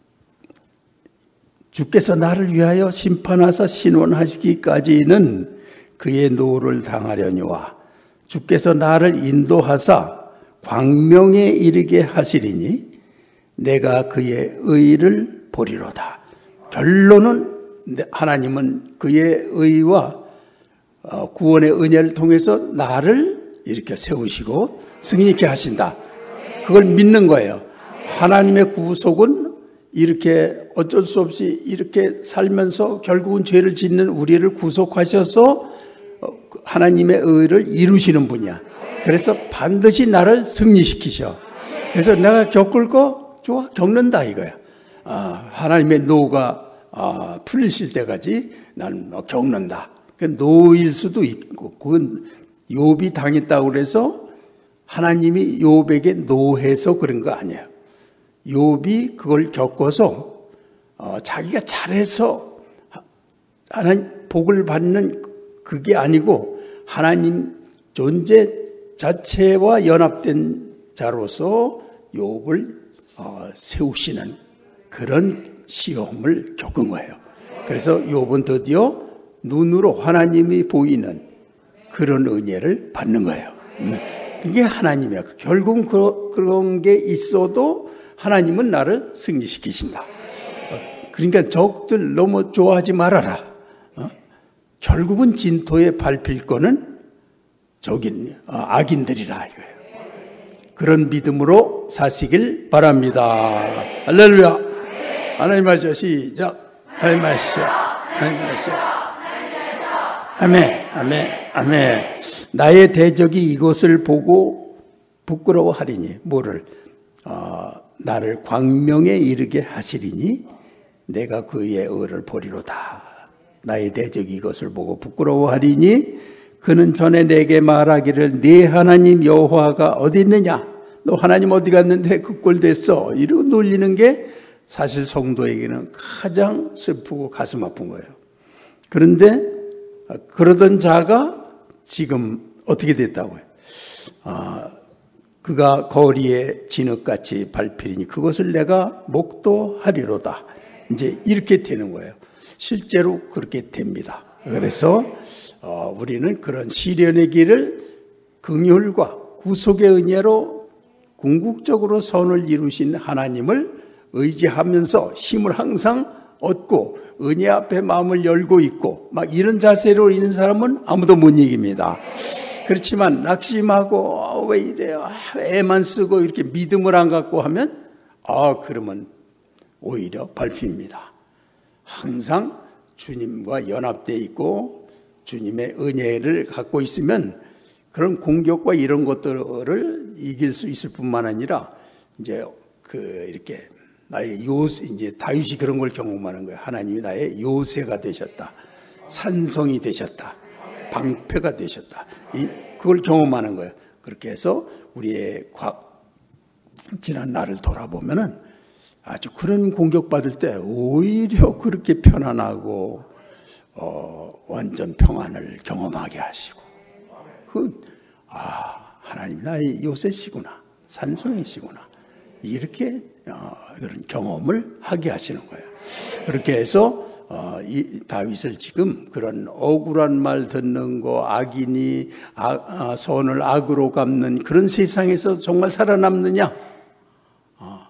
주께서 나를 위하여 심판하사 신원하시기까지는 그의 노를 당하려니와 주께서 나를 인도하사 광명에 이르게 하시리니 내가 그의 의를 보리로다. 결론은 하나님은 그의 의와 구원의 은혜를 통해서 나를 이렇게 세우시고 승리케 하신다. 그걸 믿는 거예요. 하나님의 구속은 이렇게 어쩔 수 없이 이렇게 살면서 결국은 죄를 짓는 우리를 구속하셔서 하나님의 의를 이루시는 분이야. 그래서 반드시 나를 승리시키셔. 그래서 내가 겪을 거 좋아, 겪는다 이거야. 아, 하나님의 노가 아, 풀리실 때까지 난 겪는다. 그 노일 수도 있고, 그건 욥이 당했다고 그래서 하나님이 욥에게 노해서 그런 거 아니에요. 욥이 그걸 겪어서 어, 자기가 잘해서 하나님 복을 받는 그게 아니고 하나님 존재 자체와 연합된 자로서 욥을 어, 세우시는 그런 시험을 겪은 거예요. 그래서 욥은 드디어 눈으로 하나님이 보이는 그런 은혜를 받는 거예요. 이게 하나님이야. 결국은 그, 그런 게 있어도 하나님은 나를 승리시키신다. 그러니까 적들 너무 좋아하지 말아라. 어? 결국은 진토에 밟힐 거는 적인 악인들이라 이거예요. 그런 믿음으로 사시길 바랍니다. 할렐루야. 하나님 하시오. 시작. 하나님 하시오. 하나님 하시오. 아멘. 아멘. 아멘. 나의 대적이 이것을 보고 부끄러워하리니 뭐를 어, 나를 광명에 이르게 하시리니 내가 그의 의를 보리로다. 나의 대적이 이것을 보고 부끄러워하리니 그는 전에 내게 말하기를 네 하나님 여호와가 어디 있느냐? 너 하나님 어디 갔는데 그 꼴 됐어? 이러고 놀리는 게 사실 성도에게는 가장 슬프고 가슴 아픈 거예요. 그런데 그러던 자가 지금 어떻게 됐다고요? 아, 그가 거리에 진흙같이 밟히리니 그것을 내가 목도하리로다. 이제 이렇게 되는 거예요. 실제로 그렇게 됩니다. 그래서 어, 우리는 그런 시련의 길을 긍휼과 구속의 은혜로 궁극적으로 선을 이루신 하나님을 의지하면서 힘을 항상 얻고 은혜 앞에 마음을 열고 있고 막 이런 자세로 있는 사람은 아무도 못 이깁니다. 그렇지만 낙심하고 아, 왜 이래요? 아, 애만 쓰고 이렇게 믿음을 안 갖고 하면 아 그러면 오히려 밟힙니다. 항상 주님과 연합되어 있고 주님의 은혜를 갖고 있으면 그런 공격과 이런 것들을 이길 수 있을 뿐만 아니라 이제 그 이렇게 나의 요새 이제 다윗이 그런 걸 경험하는 거예요. 하나님이 나의 요새가 되셨다, 산성이 되셨다, 방패가 되셨다. 이 그걸 경험하는 거예요. 그렇게 해서 우리의 과, 지난 날을 돌아보면은 아주 그런 공격받을 때 오히려 그렇게 편안하고 어, 완전 평안을 경험하게 하시고 그 아 하나님 나의 요새시구나, 산성이시구나 이렇게 어, 그런 경험을 하게 하시는 거예요. 그렇게 해서 어, 이 다윗을 지금 그런 억울한 말 듣는 거, 악인이 아, 아, 선을 악으로 갚는 그런 세상에서 정말 살아남느냐? 어,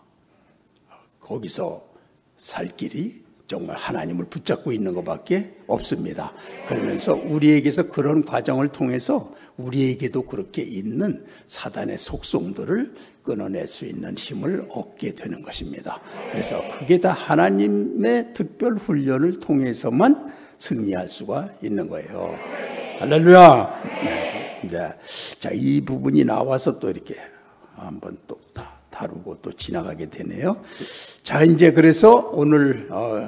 거기서 살 길이 정말 하나님을 붙잡고 있는 것밖에 없습니다. 그러면서 우리에게서 그런 과정을 통해서 우리에게도 그렇게 있는 사단의 속성들을 끊어낼 수 있는 힘을 얻게 되는 것입니다. 그래서 그게 다 하나님의 특별 훈련을 통해서만 승리할 수가 있는 거예요. 할렐루야. 네. 자, 이 부분이 나와서 또 이렇게 한번 또 다루고 또 지나가게 되네요. 자, 이제 그래서 오늘 어,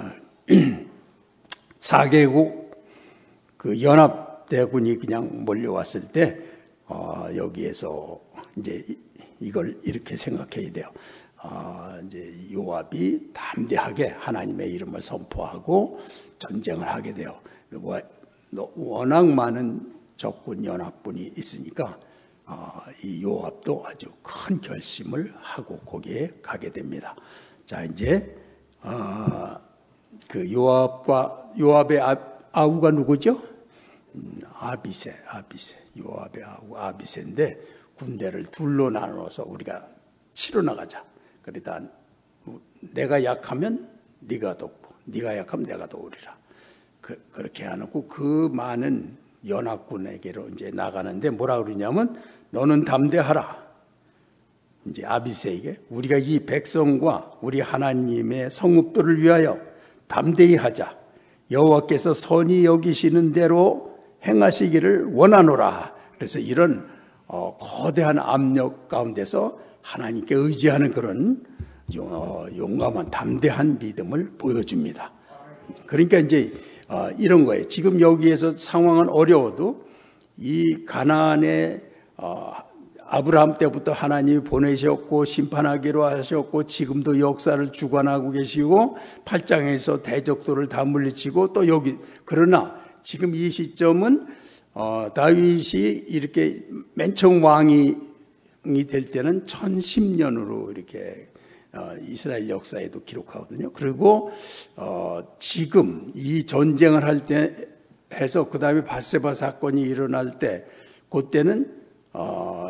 사 개국 그 연합대군이 그냥 몰려왔을 때 어, 여기에서 이제 이걸 이렇게 생각해야 돼요. 어, 이제 요압이 담대하게 하나님의 이름을 선포하고 전쟁을 하게 돼요. 워낙 많은 적군 연합군이 있으니까 어, 이 요압도 아주 큰 결심을 하고 거기에 가게 됩니다. 자, 이제 어, 그 요압과 요압의 아, 아우가 누구죠? 음, 아비세, 아비세. 요압의 아우 아비세인데 군대를 둘로 나눠서 우리가 치러 나가자. 그러다 내가 약하면 네가 돕고, 네가 약하면 내가 도우리라. 그, 그렇게 해놓고 그 많은 연합군에게로 이제 나가는데 뭐라 그러냐면 너는 담대하라. 이제 아비세에게 우리가 이 백성과 우리 하나님의 성읍들을 위하여 담대히 하자. 여호와께서 선히 여기시는 대로 행하시기를 원하노라. 그래서 이런 어, 거대한 압력 가운데서 하나님께 의지하는 그런 어, 용감한 담대한 믿음을 보여줍니다. 그러니까 이제 어, 이런 거예요. 지금 여기에서 상황은 어려워도 이 가나안의 어, 아브라함 때부터 하나님이 보내셨고 심판하기로 하셨고 지금도 역사를 주관하고 계시고 팔 장에서 대적들을 다 물리치고 또 여기 그러나 지금 이 시점은 어, 다윗이 이렇게 맨 처음 왕이 될 때는 천십 년으로 이렇게 어, 이스라엘 역사에도 기록하거든요. 그리고 어, 지금 이 전쟁을 할 때 해서 그 다음에 밧세바 사건이 일어날 때 그때는 어,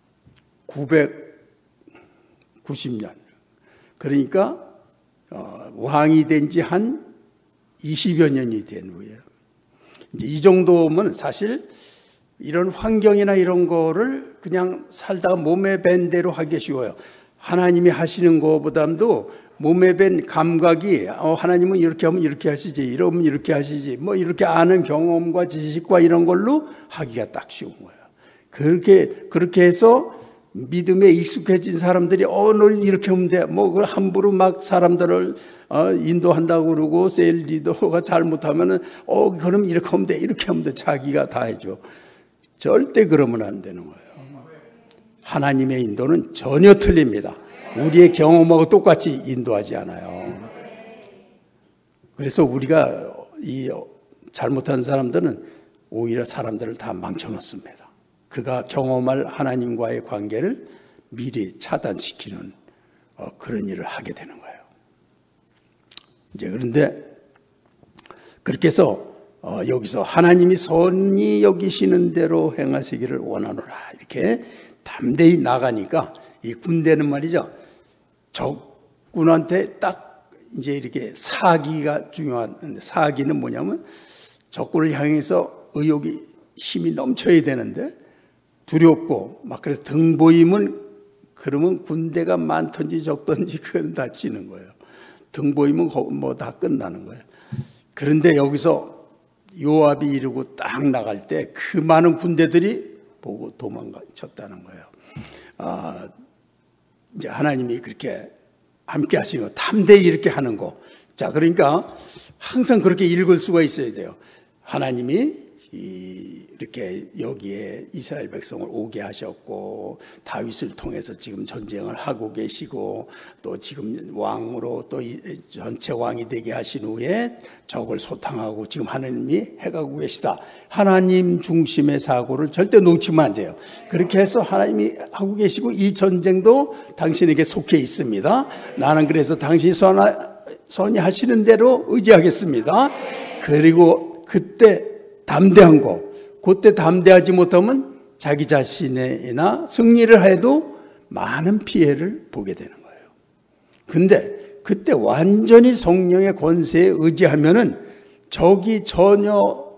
구백구십 년 그러니까 어, 왕이 된 지 한 이십여 년이 된 후에 이제 이 정도면 사실 이런 환경이나 이런 거를 그냥 살다가 몸에 밴 대로 하기 쉬워요. 하나님이 하시는 것보다도 몸에 밴 감각이 어, 하나님은 이렇게 하면 이렇게 하시지, 이러면 이렇게 하시지, 뭐 이렇게 아는 경험과 지식과 이런 걸로 하기가 딱 쉬운 거예요. 그렇게 그렇게 해서 믿음에 익숙해진 사람들이 어, 너 이렇게 하면 돼, 뭐 함부로 막 사람들을 어, 인도한다고 그러고 셀 리더가 잘못하면은 어, 그럼 이렇게 하면 돼, 이렇게 하면 돼, 자기가 다 해줘. 절대 그러면 안 되는 거예요. 하나님의 인도는 전혀 틀립니다. 우리의 경험하고 똑같이 인도하지 않아요. 그래서 우리가 이 잘못한 사람들은 오히려 사람들을 다 망쳐놓습니다. 그가 경험할 하나님과의 관계를 미리 차단시키는 어, 그런 일을 하게 되는 거예요. 이제 그런데 그렇게 해서 어, 여기서 하나님이 선히 여기시는 대로 행하시기를 원하노라 이렇게 담대히 나가니까 이 군대는 말이죠. 적군한테 딱 이제 이렇게 사기가 중요한, 사기는 뭐냐면 적군을 향해서 의욕이 힘이 넘쳐야 되는데 두렵고 막 그래서 등보임은 그러면 군대가 많든지 적든지 그건 다 지는 거예요. 등보임은 뭐 다 끝나는 거예요. 그런데 여기서 요압이 이르고 딱 나갈 때 그 많은 군대들이 보고 도망쳤다는 거예요. 아, 이제 하나님이 그렇게 함께 하시고 담대히 이렇게 하는 거. 자, 그러니까 항상 그렇게 읽을 수가 있어야 돼요. 하나님이 이렇게 여기에 이스라엘 백성을 오게 하셨고 다윗을 통해서 지금 전쟁을 하고 계시고 또 지금 왕으로 또 전체 왕이 되게 하신 후에 적을 소탕하고 지금 하나님이 해가고 계시다. 하나님 중심의 사고를 절대 놓치면 안 돼요. 그렇게 해서 하나님이 하고 계시고 이 전쟁도 당신에게 속해 있습니다. 나는 그래서 당신이 선히 하시는 대로 의지하겠습니다. 그리고 그때 담대한 거, 그때 담대하지 못하면 자기 자신이나 승리를 해도 많은 피해를 보게 되는 거예요. 근데 그때 완전히 성령의 권세에 의지하면은 적이 전혀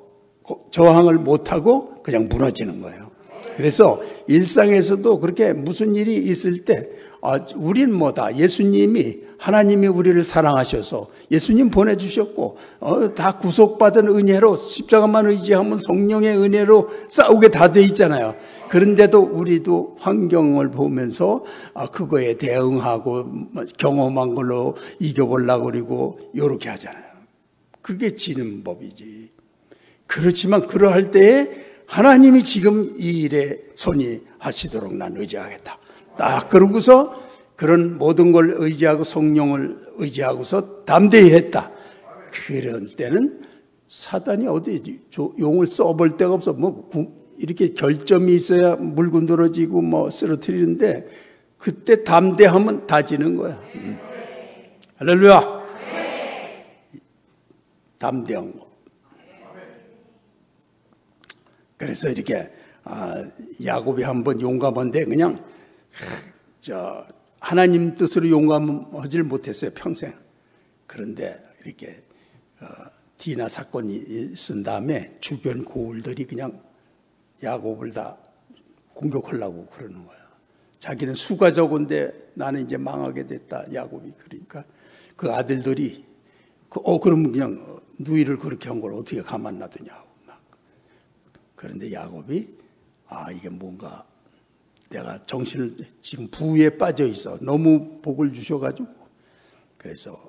저항을 못하고 그냥 무너지는 거예요. 그래서 일상에서도 그렇게 무슨 일이 있을 때 아, 우린 뭐다. 예수님이 하나님이 우리를 사랑하셔서 예수님 보내주셨고 어, 다 구속받은 은혜로 십자가만 의지하면 성령의 은혜로 싸우게 다 돼 있잖아요. 그런데도 우리도 환경을 보면서 아, 그거에 대응하고 경험한 걸로 이겨보려고 그러고 이렇게 하잖아요. 그게 지는 법이지. 그렇지만 그러할 때에 하나님이 지금 이 일에 손이 하시도록 난 의지하겠다. 딱 그러고서 그런 모든 걸 의지하고 성령을 의지하고서 담대히 했다. 그런 때는 사단이 어디 용을 써볼 데가 없어. 뭐 이렇게 결점이 있어야 물고 늘어지고 뭐 쓰러뜨리는데 그때 담대하면 다 지는 거야. 음. 할렐루야. 담대한 거. 그래서 이렇게 아, 야곱이 한번 용감한데 그냥 저 하나님 뜻으로 용감하지를 못했어요 평생. 그런데 이렇게 어, 디나 사건이 있은 다음에 주변 고을들이 그냥 야곱을 다 공격하려고 그러는 거야. 자기는 수가 적은데 나는 이제 망하게 됐다. 야곱이. 그러니까 그 아들들이 그, 어 그러면 그냥 누이를 그렇게 한 걸 어떻게 가만 놔두냐고 막. 그런데 야곱이 아 이게 뭔가 내가 정신을 지금 부에 빠져 있어. 너무 복을 주셔가지고. 그래서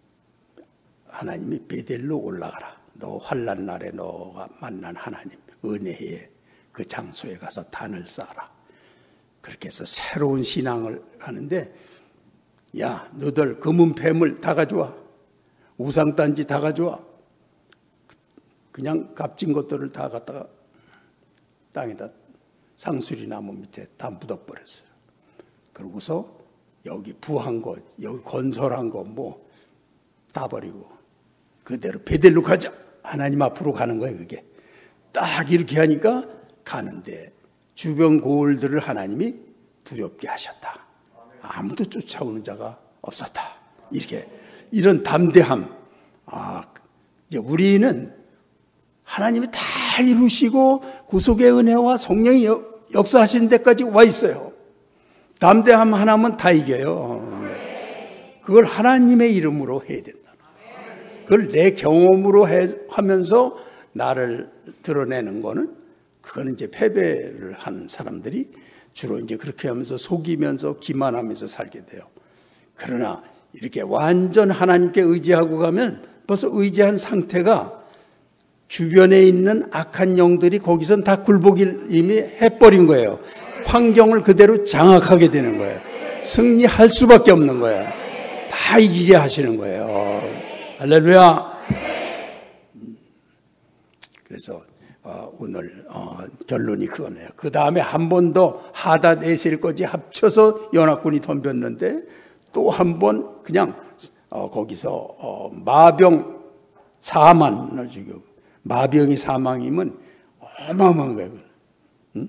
하나님이 베델로 올라가라. 너 환난 날에 너가 만난 하나님 은혜의 그 장소에 가서 단을 쌓아라. 그렇게 해서 새로운 신앙을 하는데 야 너들 금은 뱀을 다 가져와. 우상단지 다 가져와. 그냥 값진 것들을 다 갖다가 땅에다 상수리 나무 밑에 다 묻어버렸어요. 그러고서 여기 부한 것, 여기 건설한 것 뭐 다 버리고 그대로 베델로 가자. 하나님 앞으로 가는 거예요. 그게 딱 이렇게 하니까 가는데 주변 고을들을 하나님이 두렵게 하셨다. 아무도 쫓아오는 자가 없었다. 이렇게 이런 담대함. 아, 이제 우리는 하나님이 다 이루시고 구속의 은혜와 성령이 역사하시는 데까지 와 있어요. 담대함 하나면 다 이겨요. 그걸 하나님의 이름으로 해야 된다. 그걸 내 경험으로 해, 하면서 나를 드러내는 거는 그거는 이제 패배를 하는 사람들이 주로 이제 그렇게 하면서 속이면서 기만하면서 살게 돼요. 그러나 이렇게 완전 하나님께 의지하고 가면 벌써 의지한 상태가 주변에 있는 악한 영들이 거기선 다 굴복을 이미 해버린 거예요. 환경을 그대로 장악하게 되는 거예요. 승리할 수밖에 없는 거예요. 다 이기게 하시는 거예요. 할렐루야. 그래서 어, 오늘 어, 결론이 그거네요. 그 다음에 한 번 더 하닷 에셀까지 합쳐서 연합군이 덤볐는데 또 한 번 그냥 어, 거기서 어, 마병 사만을 죽이고, 마병이 사망이면 어마어마한 거예요. 응?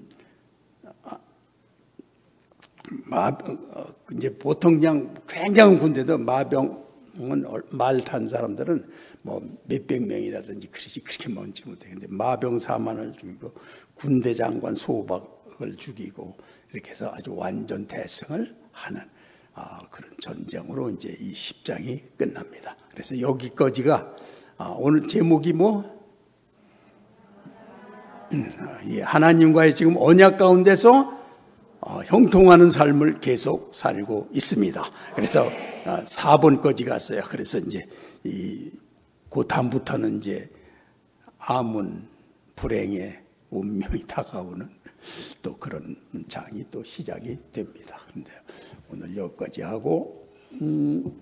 마, 어, 이제 보통 그냥 굉장한 군대도 마병은 말 탄 사람들은 뭐 몇백 명이라든지 그렇지 그렇게 많지 못해. 근데 마병 사만을 죽이고 군대 장관 소박을 죽이고 이렇게 해서 아주 완전 대승을 하는 아, 그런 전쟁으로 이제 이 십 장이 끝납니다. 그래서 여기까지가 아, 오늘 제목이 뭐 음, 이 하나님과의 지금 언약 가운데서 어, 형통하는 삶을 계속 살고 있습니다. 그래서 어, 사 번까지 갔어요. 그래서 이제 이 그 다음부터는 이제 아문 불행의 운명이 다가오는 또 그런 장이 또 시작이 됩니다. 그런데 오늘 여기까지 하고 음,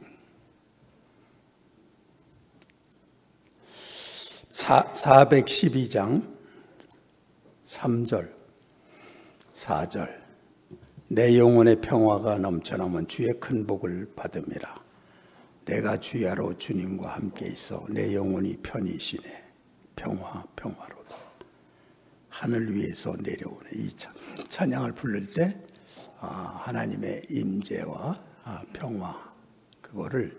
사, 사백십이 장 삼 절 사 절 내 영혼의 평화가 넘쳐나면 주의 큰 복을 받음이라. 내가 주야로 주님과 함께 있어 내 영혼이 편히 쉬네. 평화 평화로다. 하늘 위에서 내려오네. 이 찬양을 부를 때 하나님의 임재와 평화 그거를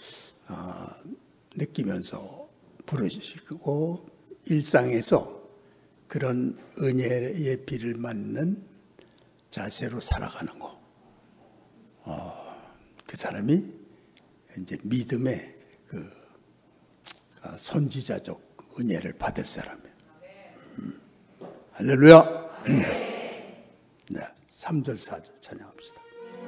느끼면서 부르시고 일상에서 그런 은혜의 비를 맞는 자세로 살아가는 거. 어, 그 사람이 이제 믿음의 그 선지자적 은혜를 받을 사람이에요. 음. 할렐루야. 음. 네, 삼 절 사 절 찬양합시다.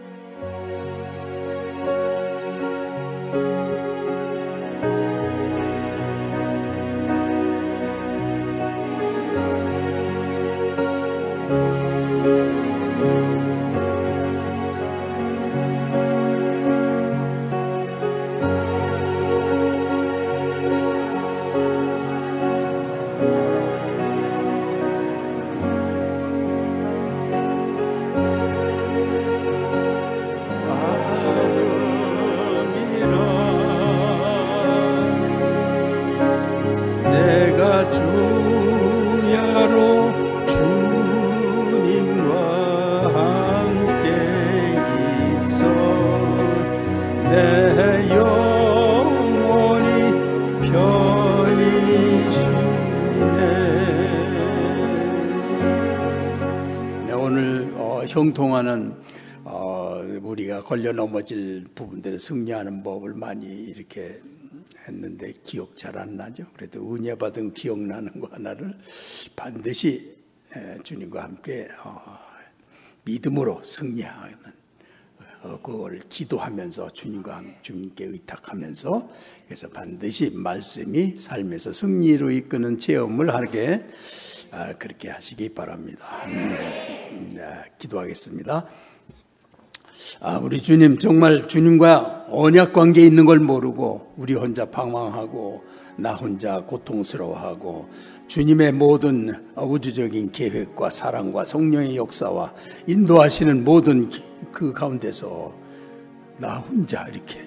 형통하는 어, 우리가 걸려 넘어질 부분들을 승리하는 법을 많이 이렇게 했는데 기억 잘 안 나죠. 그래도 은혜 받은 기억나는 거 하나를 반드시 에, 주님과 함께 어, 믿음으로 승리하는 어, 그걸 기도하면서 주님과 주님께 의탁하면서 그래서 반드시 말씀이 삶에서 승리로 이끄는 체험을 하게 아, 그렇게 하시기 바랍니다. 음, 네, 기도하겠습니다. 아, 우리 주님 정말 주님과 언약 관계에 있는 걸 모르고 우리 혼자 방황하고 나 혼자 고통스러워하고 주님의 모든 우주적인 계획과 사랑과 성령의 역사와 인도하시는 모든 그 가운데서 나 혼자 이렇게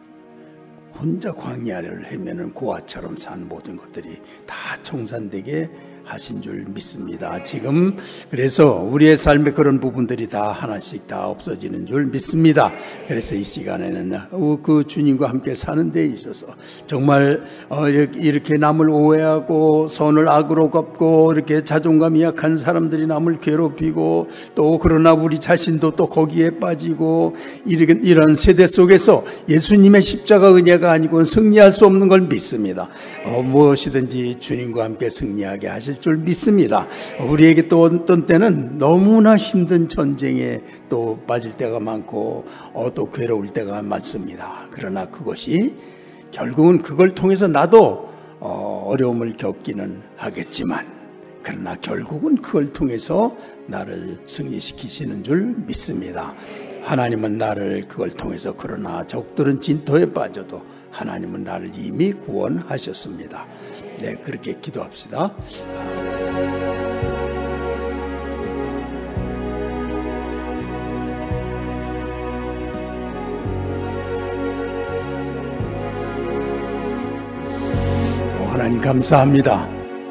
혼자 광야를 헤매는 고아처럼 산 모든 것들이 다 청산되게 하신 줄 믿습니다. 지금 그래서 우리의 삶의 그런 부분들이 다 하나씩 다 없어지는 줄 믿습니다. 그래서 이 시간에는 그 주님과 함께 사는 데 있어서 정말 이렇게 남을 오해하고 선을 악으로 갚고 이렇게 자존감이 약한 사람들이 남을 괴롭히고 또 그러나 우리 자신도 또 거기에 빠지고 이런 세대 속에서 예수님의 십자가 은혜가 아니고는 승리할 수 없는 걸 믿습니다. 어, 무엇이든지 주님과 함께 승리하게 하실 줄 믿습니다. 우리에게 또 어떤 때는 너무나 힘든 전쟁에 또 빠질 때가 많고 어, 또 괴로울 때가 많습니다. 그러나 그것이 결국은 그걸 통해서 나도 어, 어려움을 겪기는 하겠지만 그러나 결국은 그걸 통해서 나를 승리시키시는 줄 믿습니다. 하나님은 나를 그걸 통해서 그러나 적들은 진토에 빠져도 하나님은 나를 이미 구원하셨습니다. 네, 그렇게 기도합시다. 하나님 감사합니다.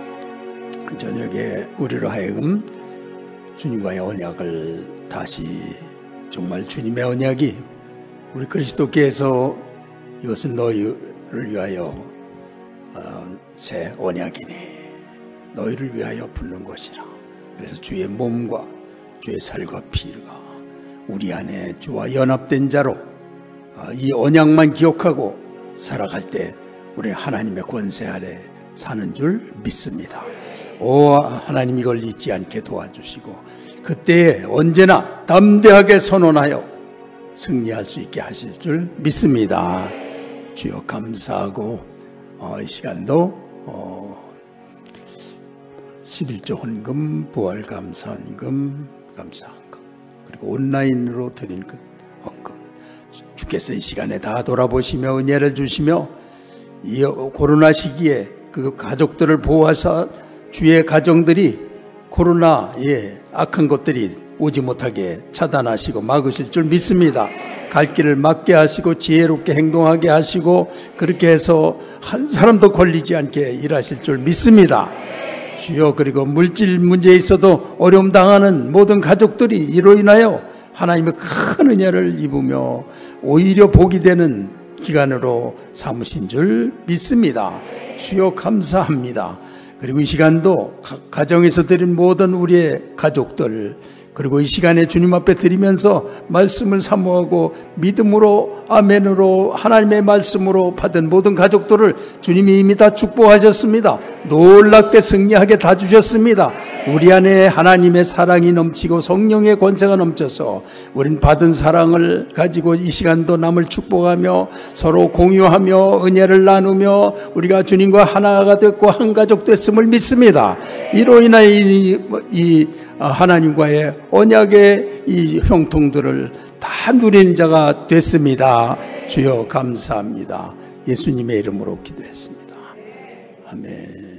저녁에 우리로 하여금 주님과의 언약을 다시, 정말 주님의 언약이 우리 그리스도께서 이것은 너희를 위하여 어, 새 언약이니 너희를 위하여 붙는 것이라. 그래서 주의 몸과 주의 살과 피가 우리 안에 주와 연합된 자로 어, 이 언약만 기억하고 살아갈 때 우리 하나님의 권세 아래 사는 줄 믿습니다. 오 하나님, 이걸 잊지 않게 도와주시고 그때에 언제나 담대하게 선언하여 승리할 수 있게 하실 줄 믿습니다. 주여 감사하고 어, 이 시간도 어, 십일조 헌금, 부활 감사헌금, 감사헌금, 그리고 온라인으로 드린 그 헌금, 주께서 이 시간에 다 돌아보시며 은혜를 주시며 이 코로나 시기에 그 가족들을 보호하사 주의 가정들이 코로나의 악한 것들이 오지 못하게 차단하시고 막으실 줄 믿습니다. 갈 길을 막게 하시고 지혜롭게 행동하게 하시고 그렇게 해서 한 사람도 걸리지 않게 일하실 줄 믿습니다. 주여, 그리고 물질 문제에 있어도 어려움 당하는 모든 가족들이 이로 인하여 하나님의 큰 은혜를 입으며 오히려 복이 되는 기간으로 삼으신 줄 믿습니다. 주여 감사합니다. 그리고 이 시간도 가정에서 드린 모든 우리의 가족들, 그리고 이 시간에 주님 앞에 드리면서 말씀을 사모하고 믿음으로 아멘으로 하나님의 말씀으로 받은 모든 가족들을 주님이 이미 다 축복하셨습니다. 놀랍게 승리하게 다 주셨습니다. 우리 안에 하나님의 사랑이 넘치고 성령의 권세가 넘쳐서 우린 받은 사랑을 가지고 이 시간도 남을 축복하며 서로 공유하며 은혜를 나누며 우리가 주님과 하나가 됐고 한 가족 됐음을 믿습니다. 이로 인하여 이, 이 하나님과의 언약의 이 형통들을 다 누리는 자가 됐습니다. 주여 감사합니다. 예수님의 이름으로 기도했습니다. 아멘.